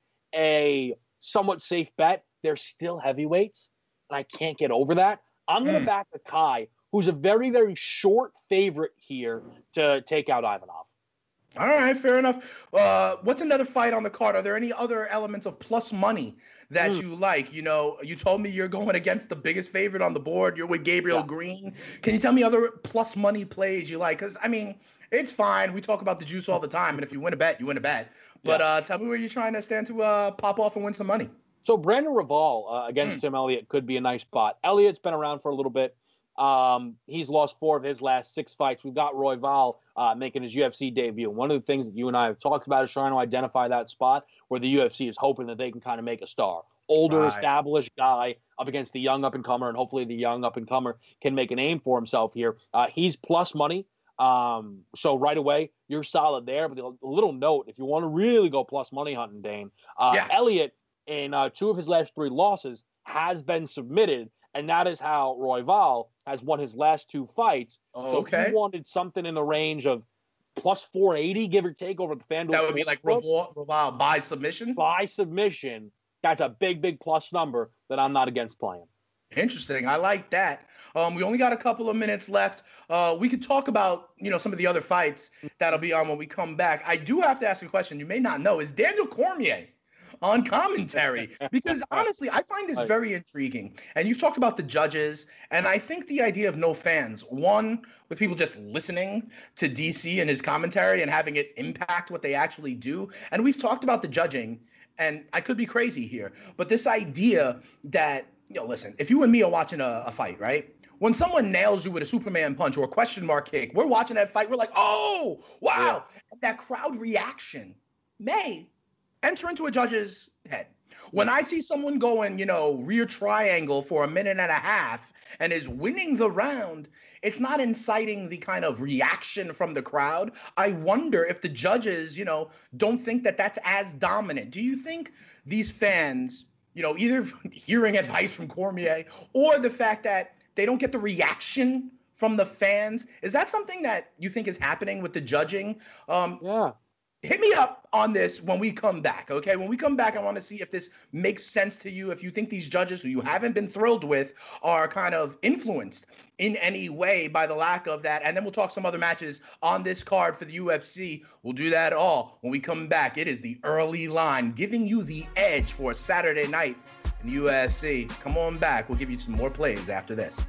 a somewhat safe bet, they're still heavyweights, and I can't get over that. I'm going to mm. back Akai, who's a very, very short favorite here to take out Ivanov. All right, fair enough. Uh, what's another fight on the card? Are there any other elements of plus money that mm. you like? You know, you told me you're going against the biggest favorite on the board. You're with Gabriel yeah. Green. Can you tell me other plus money plays you like? Because, I mean, it's fine. We talk about the juice all the time, and if you win a bet, you win a bet. But yeah. uh, tell me where you're trying to stand to uh, pop off and win some money. So Brandon Royval uh, against mm. Tim Elliott could be a nice spot. Elliott's been around for a little bit. Um, he's lost four of his last six fights. We've got Royval uh, making his U F C debut. One of the things that you and I have talked about is trying to identify that spot where the U F C is hoping that they can kind of make a star. Older, right. established guy up against the young up-and-comer, and hopefully the young up-and-comer can make a name for himself here. Uh, he's plus money. Um, so right away, you're solid there. But a little note, if you want to really go plus money hunting, Dane, uh, yeah. Elliott, in uh, two of his last three losses, has been submitted, and that is how Royval has won his last two fights. Oh, so okay. if you wanted something in the range of plus four eighty, give or take, over the FanDuel. That would be like Royval by submission? By submission. That's a big, big plus number that I'm not against playing. Interesting. I like that. Um, we only got a couple of minutes left. Uh, we could talk about, you know, some of the other fights that'll be on when we come back. I do have to ask a question you may not know. Is Daniel Cormier on commentary? Because honestly, I find this very intriguing. And you've talked about the judges, and I think the idea of no fans, one, with people just listening to D C and his commentary and having it impact what they actually do. And we've talked about the judging, and I could be crazy here, but this idea that, you know, listen, if you and me are watching a, a fight, right? When someone nails you with a Superman punch or a question mark kick, we're watching that fight. We're like, oh, wow. Yeah. That crowd reaction may enter into a judge's head. When I see someone going, you know, rear triangle for a minute and a half and is winning the round, it's not inciting the kind of reaction from the crowd. I wonder if the judges, you know, don't think that that's as dominant. Do you think these fans, you know, either hearing advice from Cormier or the fact that they don't get the reaction from the fans, is that something that you think is happening with the judging? Um, yeah. hit me up on this when we come back, okay? When we come back, I want to see if this makes sense to you, if you think these judges who you haven't been thrilled with are kind of influenced in any way by the lack of that. And then we'll talk some other matches on this card for the U F C. We'll do that all when we come back. It is the early line, giving you the edge for Saturday night in the U F C. Come on back. We'll give you some more plays after this.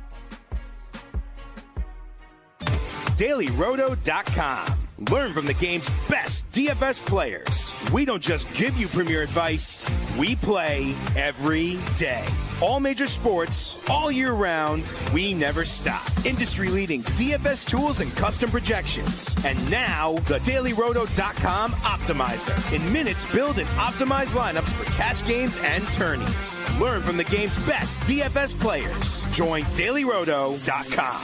Daily Roto dot com. Learn from the game's best D F S players. We don't just give you premier advice, we play every day. All major sports, all year round, we never stop. Industry-leading D F S tools and custom projections. And now, the Daily Roto dot com Optimizer. In minutes, build and optimize lineups for cash games and tourneys. Learn from the game's best D F S players. Join Daily Roto dot com.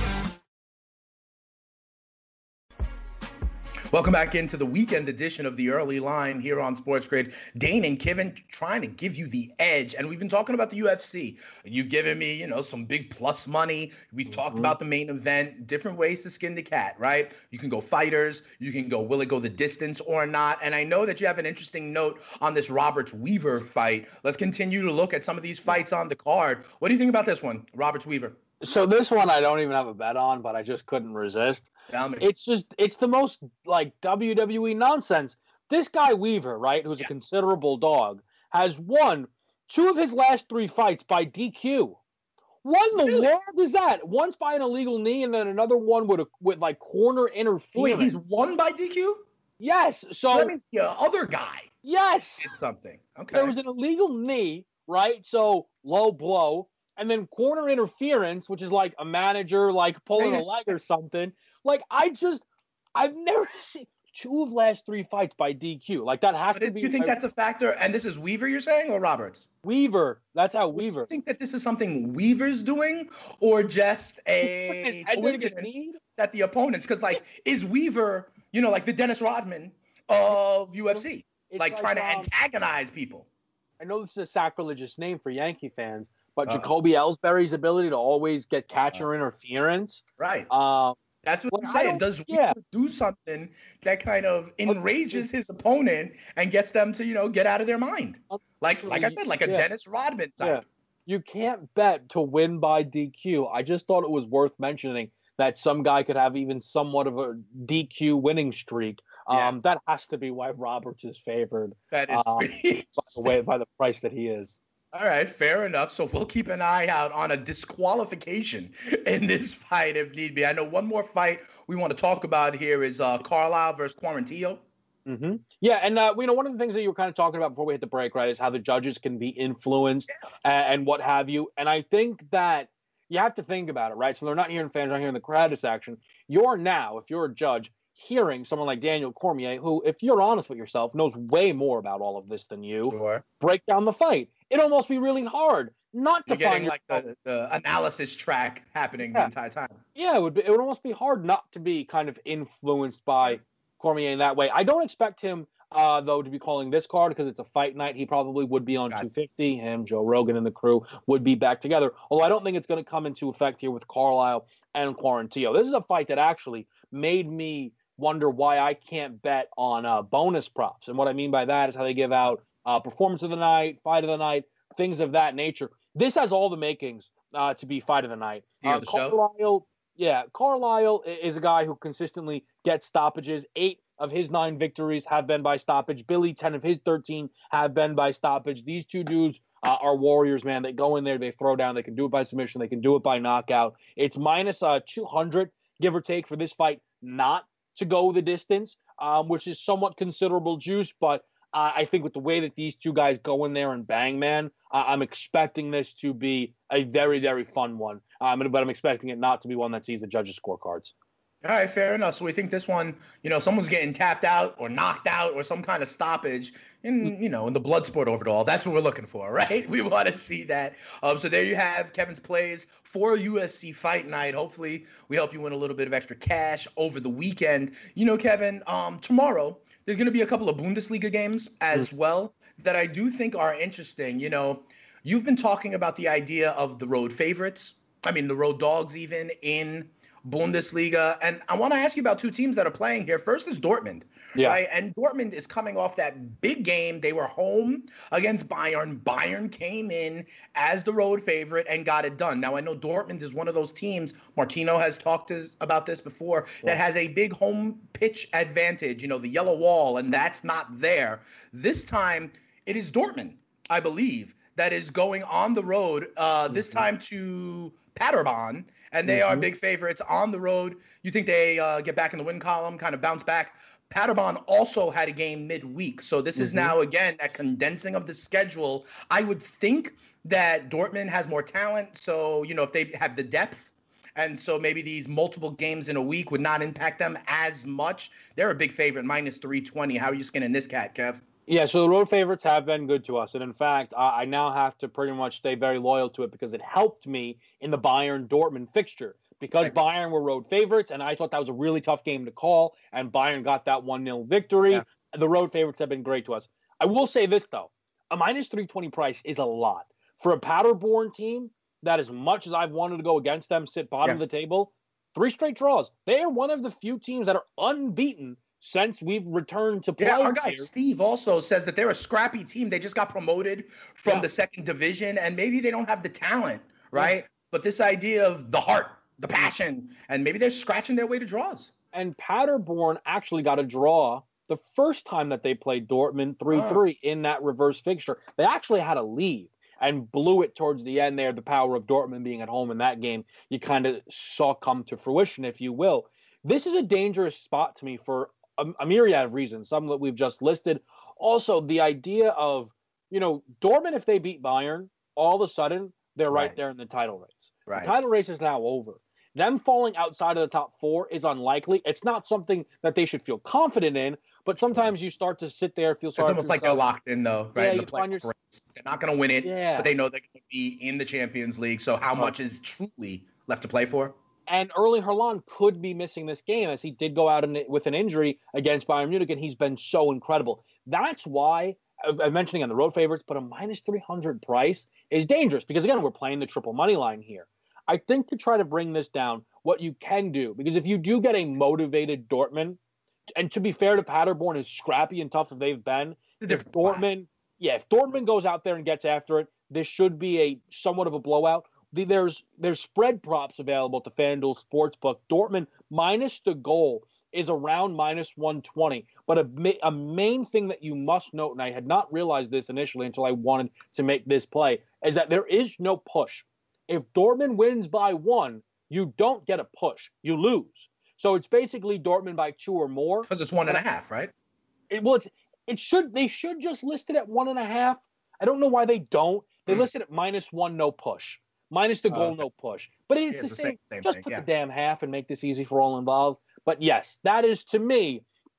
Welcome back into the weekend edition of the Early Line here on Sports Grid. Dane and Kevin trying to give you the edge. And we've been talking about the U F C. You've given me, you know, some big plus money. We've mm-hmm. talked about the main event, different ways to skin the cat, right? You can go fighters. You can go, will it go the distance or not? And I know that you have an interesting note on this Roberts-Weaver fight. Let's continue to look at some of these fights on the card. What do you think about this one, Roberts-Weaver? So this one I don't even have a bet on, but I just couldn't resist. It's just, it's the most, like, W W E nonsense. This guy Weaver, right, who's yeah. a considerable dog, has won two of his last three fights by D Q. What in the really? world is that? Once by an illegal knee and then another one with, a, with like, corner interference. Wait, he's won by D Q? Yes. So, so that means the other guy yes. did something. Okay. There was an illegal knee, right? So, low blow. And then corner interference, which is like a manager like pulling a leg or something. Like, I just, I've never seen two of last three fights by D Q. Like, that has but to be. Do you think that's a factor? And this is Weaver, you're saying, or Roberts? Weaver. That's how so Weaver. Do you think that this is something Weaver's doing, or just a coincidence that the opponents? Because, like, is Weaver, you know, like the Dennis Rodman of U F C, like, like trying um, to antagonize people? I know this is a sacrilegious name for Yankee fans. But uh-huh. Jacoby Ellsbury's ability to always get catcher uh-huh. interference. Right. Um, That's what I'm saying. Does Weaver yeah. do something that kind of enrages his opponent and gets them to, you know, get out of their mind? Like like I said, like a yeah. Dennis Rodman type. Yeah. You can't bet to win by D Q. I just thought it was worth mentioning that some guy could have even somewhat of a D Q winning streak. Yeah. Um, that has to be why Roberts is favored. That is um, pretty by the way, by the price that he is. All right, fair enough. So we'll keep an eye out on a disqualification in this fight if need be. I know one more fight we want to talk about here is uh, Carlisle versus Quarantillo. Mm-hmm. Yeah, and uh, you know, one of the things that you were kind of talking about before we hit the break, right, is how the judges can be influenced yeah. and, and what have you. And I think that you have to think about it, right? So they're not hearing fans, not hearing the crowd action. You're now, if you're a judge, hearing someone like Daniel Cormier, who, if you're honest with yourself, knows way more about all of this than you, sure. break down the fight. It'd almost be really hard not to You're find getting like the, the analysis track happening yeah. the entire time. Yeah, it would be, it would almost be hard not to be kind of influenced by Cormier in that way. I don't expect him, uh, though, to be calling this card because it's a fight night. He probably would be on Got two fifty. It. Him, Joe Rogan, and the crew would be back together. Although I don't think it's going to come into effect here with Carlisle and Quarantillo. This is a fight that actually made me wonder why I can't bet on uh, bonus props. And what I mean by that is how they give out uh, performance of the night, fight of the night, things of that nature. This has all the makings uh, to be fight of the night. Uh, the Carlisle, show? yeah, Carlisle is a guy who consistently gets stoppages. Eight of his nine victories have been by stoppage. Billy, ten of his thirteen have been by stoppage. These two dudes uh, are warriors, man. They go in there, they throw down. They can do it by submission. They can do it by knockout. It's minus uh, two hundred, give or take, for this fight not to go the distance, um, which is somewhat considerable juice. But uh, I think with the way that these two guys go in there and bang, man, uh, I'm expecting this to be a very, very fun one. Um, but I'm expecting it not to be one that sees the judges' scorecards. All right, fair enough. So we think this one, you know, someone's getting tapped out or knocked out or some kind of stoppage in, you know, in the blood sport over it all. That's what we're looking for, right? We want to see that. Um, so there you have Kevin's plays for U F C Fight Night. Hopefully we help you win a little bit of extra cash over the weekend. You know, Kevin, um, tomorrow there's going to be a couple of Bundesliga games as mm-hmm. well that I do think are interesting. You know, you've been talking about the idea of the road favorites. I mean, the road dogs even in Bundesliga. And I want to ask you about two teams that are playing here. First is Dortmund, Yeah. right? And Dortmund is coming off that big game. They were home against Bayern. Bayern came in as the road favorite and got it done. Now, I know Dortmund is one of those teams, Martino has talked to, about this before, Yeah. that has a big home pitch advantage, you know, the yellow wall, and that's not there. This time, it is Dortmund, I believe, that is going on the road, uh, this Mm-hmm. time to Paderborn, and they are big favorites on the road. You think they uh, get back in the win column, kind of bounce back? Paderborn also had a game midweek, so this is now, again, that condensing of the schedule. I would think that Dortmund has more talent, so, you know, if they have the depth, and so maybe these multiple games in a week would not impact them as much. They're a big favorite, minus three twenty. How are you skinning this cat, Kev? Yeah, so the road favorites have been good to us. And in fact, I, I now have to pretty much stay very loyal to it because it helped me in the Bayern-Dortmund fixture. Because Bayern were road favorites, and I thought that was a really tough game to call, and Bayern got that one nil victory. Yeah. The road favorites have been great to us. I will say this, though. A minus three twenty price is a lot. For a Paderborn team that, as much as I've wanted to go against them, sit bottom Yeah. of the table, three straight draws. They are one of the few teams that are unbeaten since we've returned to play. Yeah, our guy here. Steve also says that they're a scrappy team. They just got promoted from Yeah. the second division, and maybe they don't have the talent, right? But this idea of the heart, the passion, and maybe they're scratching their way to draws. And Paderborn actually got a draw the first time that they played Dortmund three three in that reverse fixture. They actually had a lead and blew it towards the end there. The power of Dortmund being at home in that game, you kind of saw come to fruition, if you will. This is a dangerous spot to me for a, a myriad of reasons, some that we've just listed. Also, the idea of, you know, Dortmund, if they beat Bayern, all of a sudden, they're right, Right. there in the title race. Right. The title race is now over. Them falling outside of the top four is unlikely. It's not something that they should feel confident in, but sometimes you start to sit there, feel It's sorry almost for like they're yourself. locked in, though, right? Yeah, in the you find playoff your- race. They're not going to win it, Yeah. but they know they're going to be in the Champions League. So how much is truly left to play for? And Erling Haaland could be missing this game as he did go out in, with an injury against Bayern Munich, and he's been so incredible. That's why I'm mentioning on the road favorites, but a minus three hundred price is dangerous because, again, we're playing the triple money line here. I think to try to bring this down, what you can do, because if you do get a motivated Dortmund, and to be fair to Paderborn, as scrappy and tough as they've been, The if different Dortmund, class. yeah, if Dortmund goes out there and gets after it, this should be a somewhat of a blowout. The, there's there's spread props available to FanDuel Sportsbook. Dortmund minus the goal is around minus one twenty. But a, ma- a main thing that you must note, and I had not realized this initially until I wanted to make this play, is that there is no push. If Dortmund wins by one, you don't get a push. You lose. So it's basically Dortmund by two or more. Because it's one and a half, right? It, well, it's, it should they should just list it at one and a half. I don't know why they don't. They Hmm. list it at minus one, no push. Minus the goal, okay. no push. But it's Yeah, the it's the same. same- same just thing, put yeah. the damn half and make this easy for all involved. But yes, that is to me,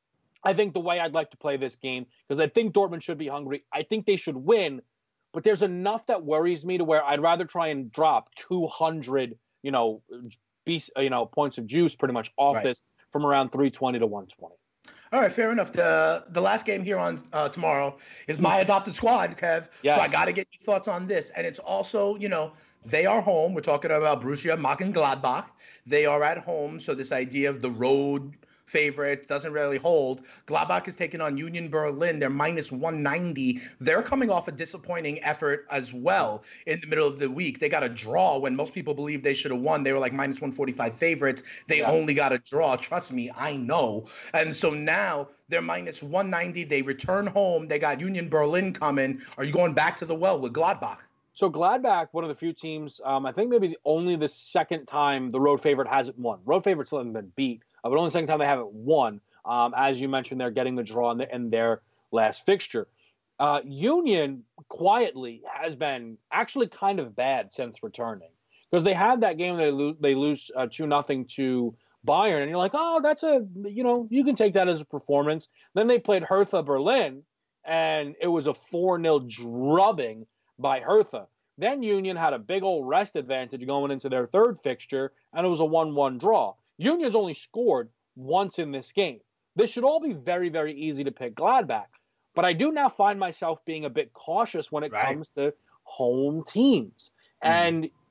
I think the way I'd like to play this game, because I think Dortmund should be hungry. I think they should win. But there's enough that worries me to where I'd rather try and drop two hundred, you know, be, you know, points of juice pretty much off Right. this from around three twenty to one twenty. All right, fair enough. The the last game here on uh, tomorrow is my adopted squad, Kev. Yes. So I got to get your thoughts on this. And it's also, you know, they are home. We're talking about Borussia Mönchengladbach. They are at home, so this idea of the road favorite doesn't really hold. Gladbach is taking on Union Berlin. They're minus one ninety. They're coming off a disappointing effort as well in the middle of the week. They got a draw when most people believe they should have won. They were like minus one forty-five favorites. They Yeah. only got a draw. Trust me, I know. And so now they're minus one ninety. They return home. They got Union Berlin coming. Are you going back to the well with Gladbach? So Gladbach, one of the few teams, um, I think maybe the, only the second time the road favorite hasn't won. Road favorites still haven't been beat, uh, but only the second time they haven't won. Um, as you mentioned, they're getting the draw in, the, in their last fixture. Uh, Union quietly has been actually kind of bad since returning because they had that game they lose they lose uh, two nothing to Bayern, and you're like, oh, that's a you know you can take that as a performance. Then they played Hertha Berlin, and it was a four nil drubbing by Hertha. Then Union had a big old rest advantage going into their third fixture, and it was a one one draw. Union's only scored once in this game. This should all be very, very easy to pick Gladbach. But I do now find myself being a bit cautious when it Right. comes to home teams. Mm. And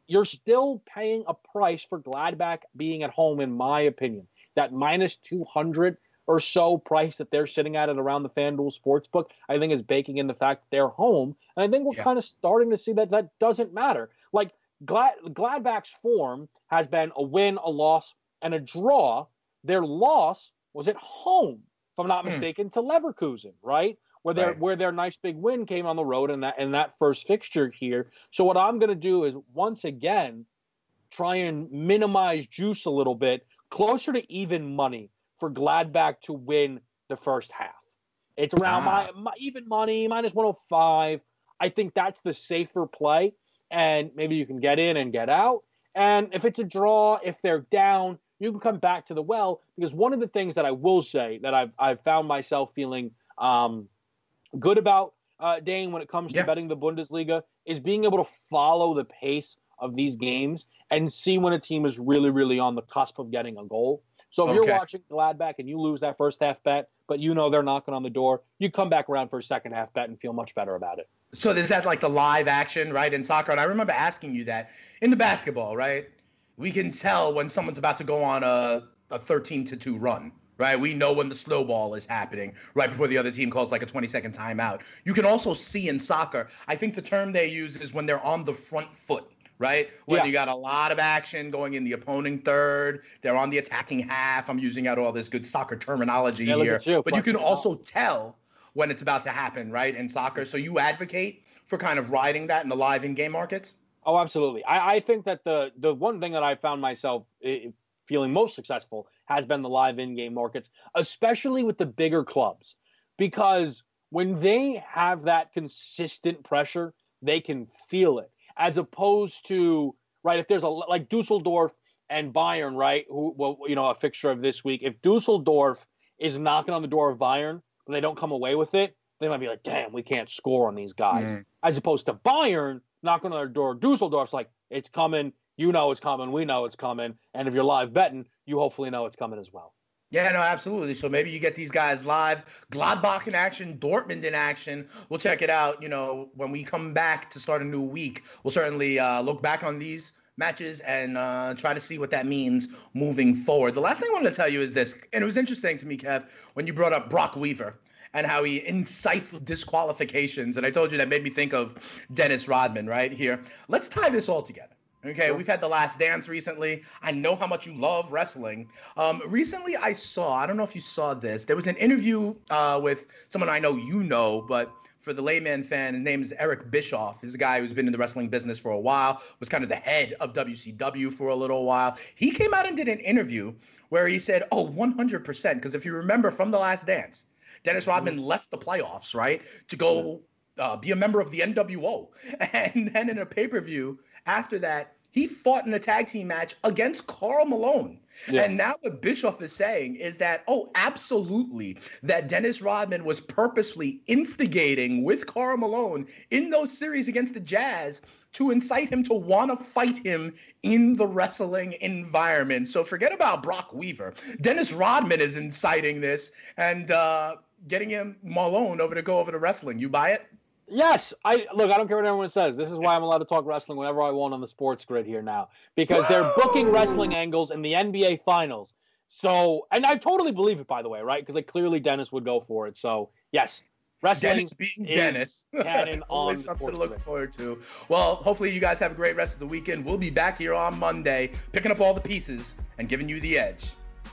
you're still paying a price for Gladbach being at home, in my opinion. That minus two hundred or so price that they're sitting at at around the FanDuel Sportsbook, I think is baking in the fact that they're home. And I think we're yeah. kind of starting to see that that doesn't matter. Like, Glad, Gladbach's form has been a win, a loss, and a draw. Their loss was at home, if I'm not hmm. mistaken, to Leverkusen, right? Where their right. where their nice big win came on the road in that in that first fixture here. So what I'm going to do is once again try and minimize juice a little bit, closer to even money for Gladbach to win the first half. It's around ah. my, my even money minus one oh five. I think that's the safer play, and maybe you can get in and get out. And if it's a draw, if they're down, you can come back to the well, because one of the things that I will say that I've I've found myself feeling um, good about, uh, Dane, when it comes to yeah. betting the Bundesliga, is being able to follow the pace of these games and see when a team is really, really on the cusp of getting a goal. So if okay. you're watching Gladbach and you lose that first half bet, but you know they're knocking on the door, you come back around for a second half bet and feel much better about it. So there's that like the live action, right, in soccer. And I remember asking you that in the basketball, right? We can tell when someone's about to go on a, a thirteen to two run, right? We know when the slow ball is happening right before the other team calls like a twenty second timeout. You can also see in soccer, I think the term they use is when they're on the front foot, right? When yeah. you got a lot of action going in the opposing third, they're on the attacking half. I'm using out all this good soccer terminology yeah, here. You, but you can also tell when it's about to happen, right, in soccer. So you advocate for kind of riding that in the live in-game markets? Oh, absolutely. I, I think that the the one thing that I found myself feeling most successful has been the live in-game markets, especially with the bigger clubs, because when they have that consistent pressure, they can feel it, as opposed to, right, if there's a, like Dusseldorf and Bayern, right, who, well, you know, a fixture of this week, if Dusseldorf is knocking on the door of Bayern, but they don't come away with it, they might be like, damn, we can't score on these guys. Mm. As opposed to Bayern knocking on their door, Dusseldorf's like, it's coming, you know it's coming, we know it's coming, and if you're live betting, you hopefully know it's coming as well. Yeah, no, absolutely. So maybe you get these guys live, Gladbach in action, Dortmund in action. We'll check it out, you know, when we come back to start a new week. We'll certainly uh, look back on these matches and uh, try to see what that means moving forward. The last thing I wanted to tell you is this, and it was interesting to me, Kev, when you brought up Brock Weaver and how he incites disqualifications. And I told you that made me think of Dennis Rodman right here. Let's tie this all together. Okay, we've had The Last Dance recently. I know how much you love wrestling. Um, recently I saw, I don't know if you saw this, there was an interview uh, with someone I know you know, but for the layman fan, his name is Eric Bischoff. He's a guy who's been in the wrestling business for a while, was kind of the head of W C W for a little while. He came out and did an interview where he said, oh, one hundred percent, because if you remember from The Last Dance, Dennis Rodman mm-hmm. left the playoffs, right, to go uh, be a member of the N W O. And then in a pay-per-view after that, he fought in a tag team match against Karl Malone. Yeah. And now what Bischoff is saying is that, oh, absolutely, that Dennis Rodman was purposely instigating with Karl Malone in those series against the Jazz to incite him to want to fight him in the wrestling environment. So forget about Brock Weaver. Dennis Rodman is inciting this and uh, getting him Malone over to go over to wrestling. You buy it? Yes. I look, I don't care what everyone says. This is why I'm allowed to talk wrestling whenever I want on the sports grid here now, because they're booking wrestling angles in the N B A finals. So, and I totally believe it, by the way, right? Because like clearly Dennis would go for it. So yes, wrestling Dennis being Dennis. Canon on the something to look grid. forward to. Well, hopefully you guys have a great rest of the weekend. We'll be back here on Monday, picking up all the pieces and giving you the edge.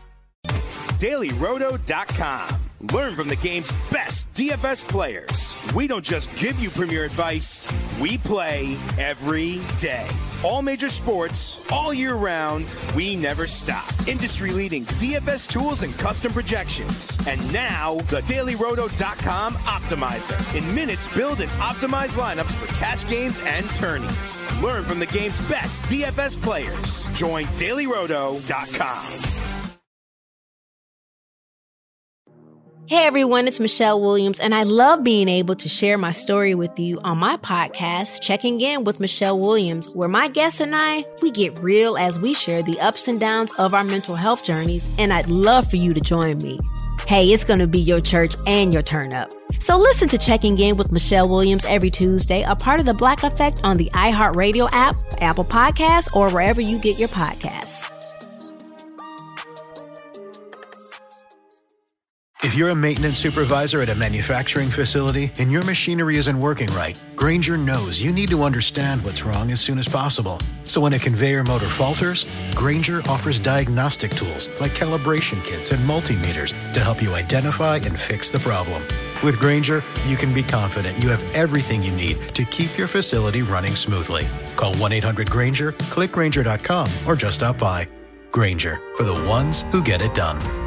Daily Roto dot com. Learn from the game's best D F S players. We don't just give you premier advice, we play every day. All major sports, all year round, we never stop. Industry-leading D F S tools and custom projections. And now, the Daily Roto dot com Optimizer. In minutes, build and optimize lineups for cash games and tourneys. Learn from the game's best D F S players. Join Daily Roto dot com. Hey everyone, it's Michelle Williams, and I love being able to share my story with you on my podcast, Checking In with Michelle Williams, where my guests and I, we get real as we share the ups and downs of our mental health journeys, and I'd love for you to join me. Hey, it's going to be your church and your turn up. So listen to Checking In with Michelle Williams every Tuesday, a part of the Black Effect on the iHeartRadio app, Apple Podcasts, or wherever you get your podcasts. If you're a maintenance supervisor at a manufacturing facility and your machinery isn't working right, Grainger knows you need to understand what's wrong as soon as possible. So when a conveyor motor falters, Grainger offers diagnostic tools like calibration kits and multimeters to help you identify and fix the problem. With Grainger, you can be confident you have everything you need to keep your facility running smoothly. Call one eight hundred Grainger, click Grainger dot com, or just stop by. Grainger, for the ones who get it done.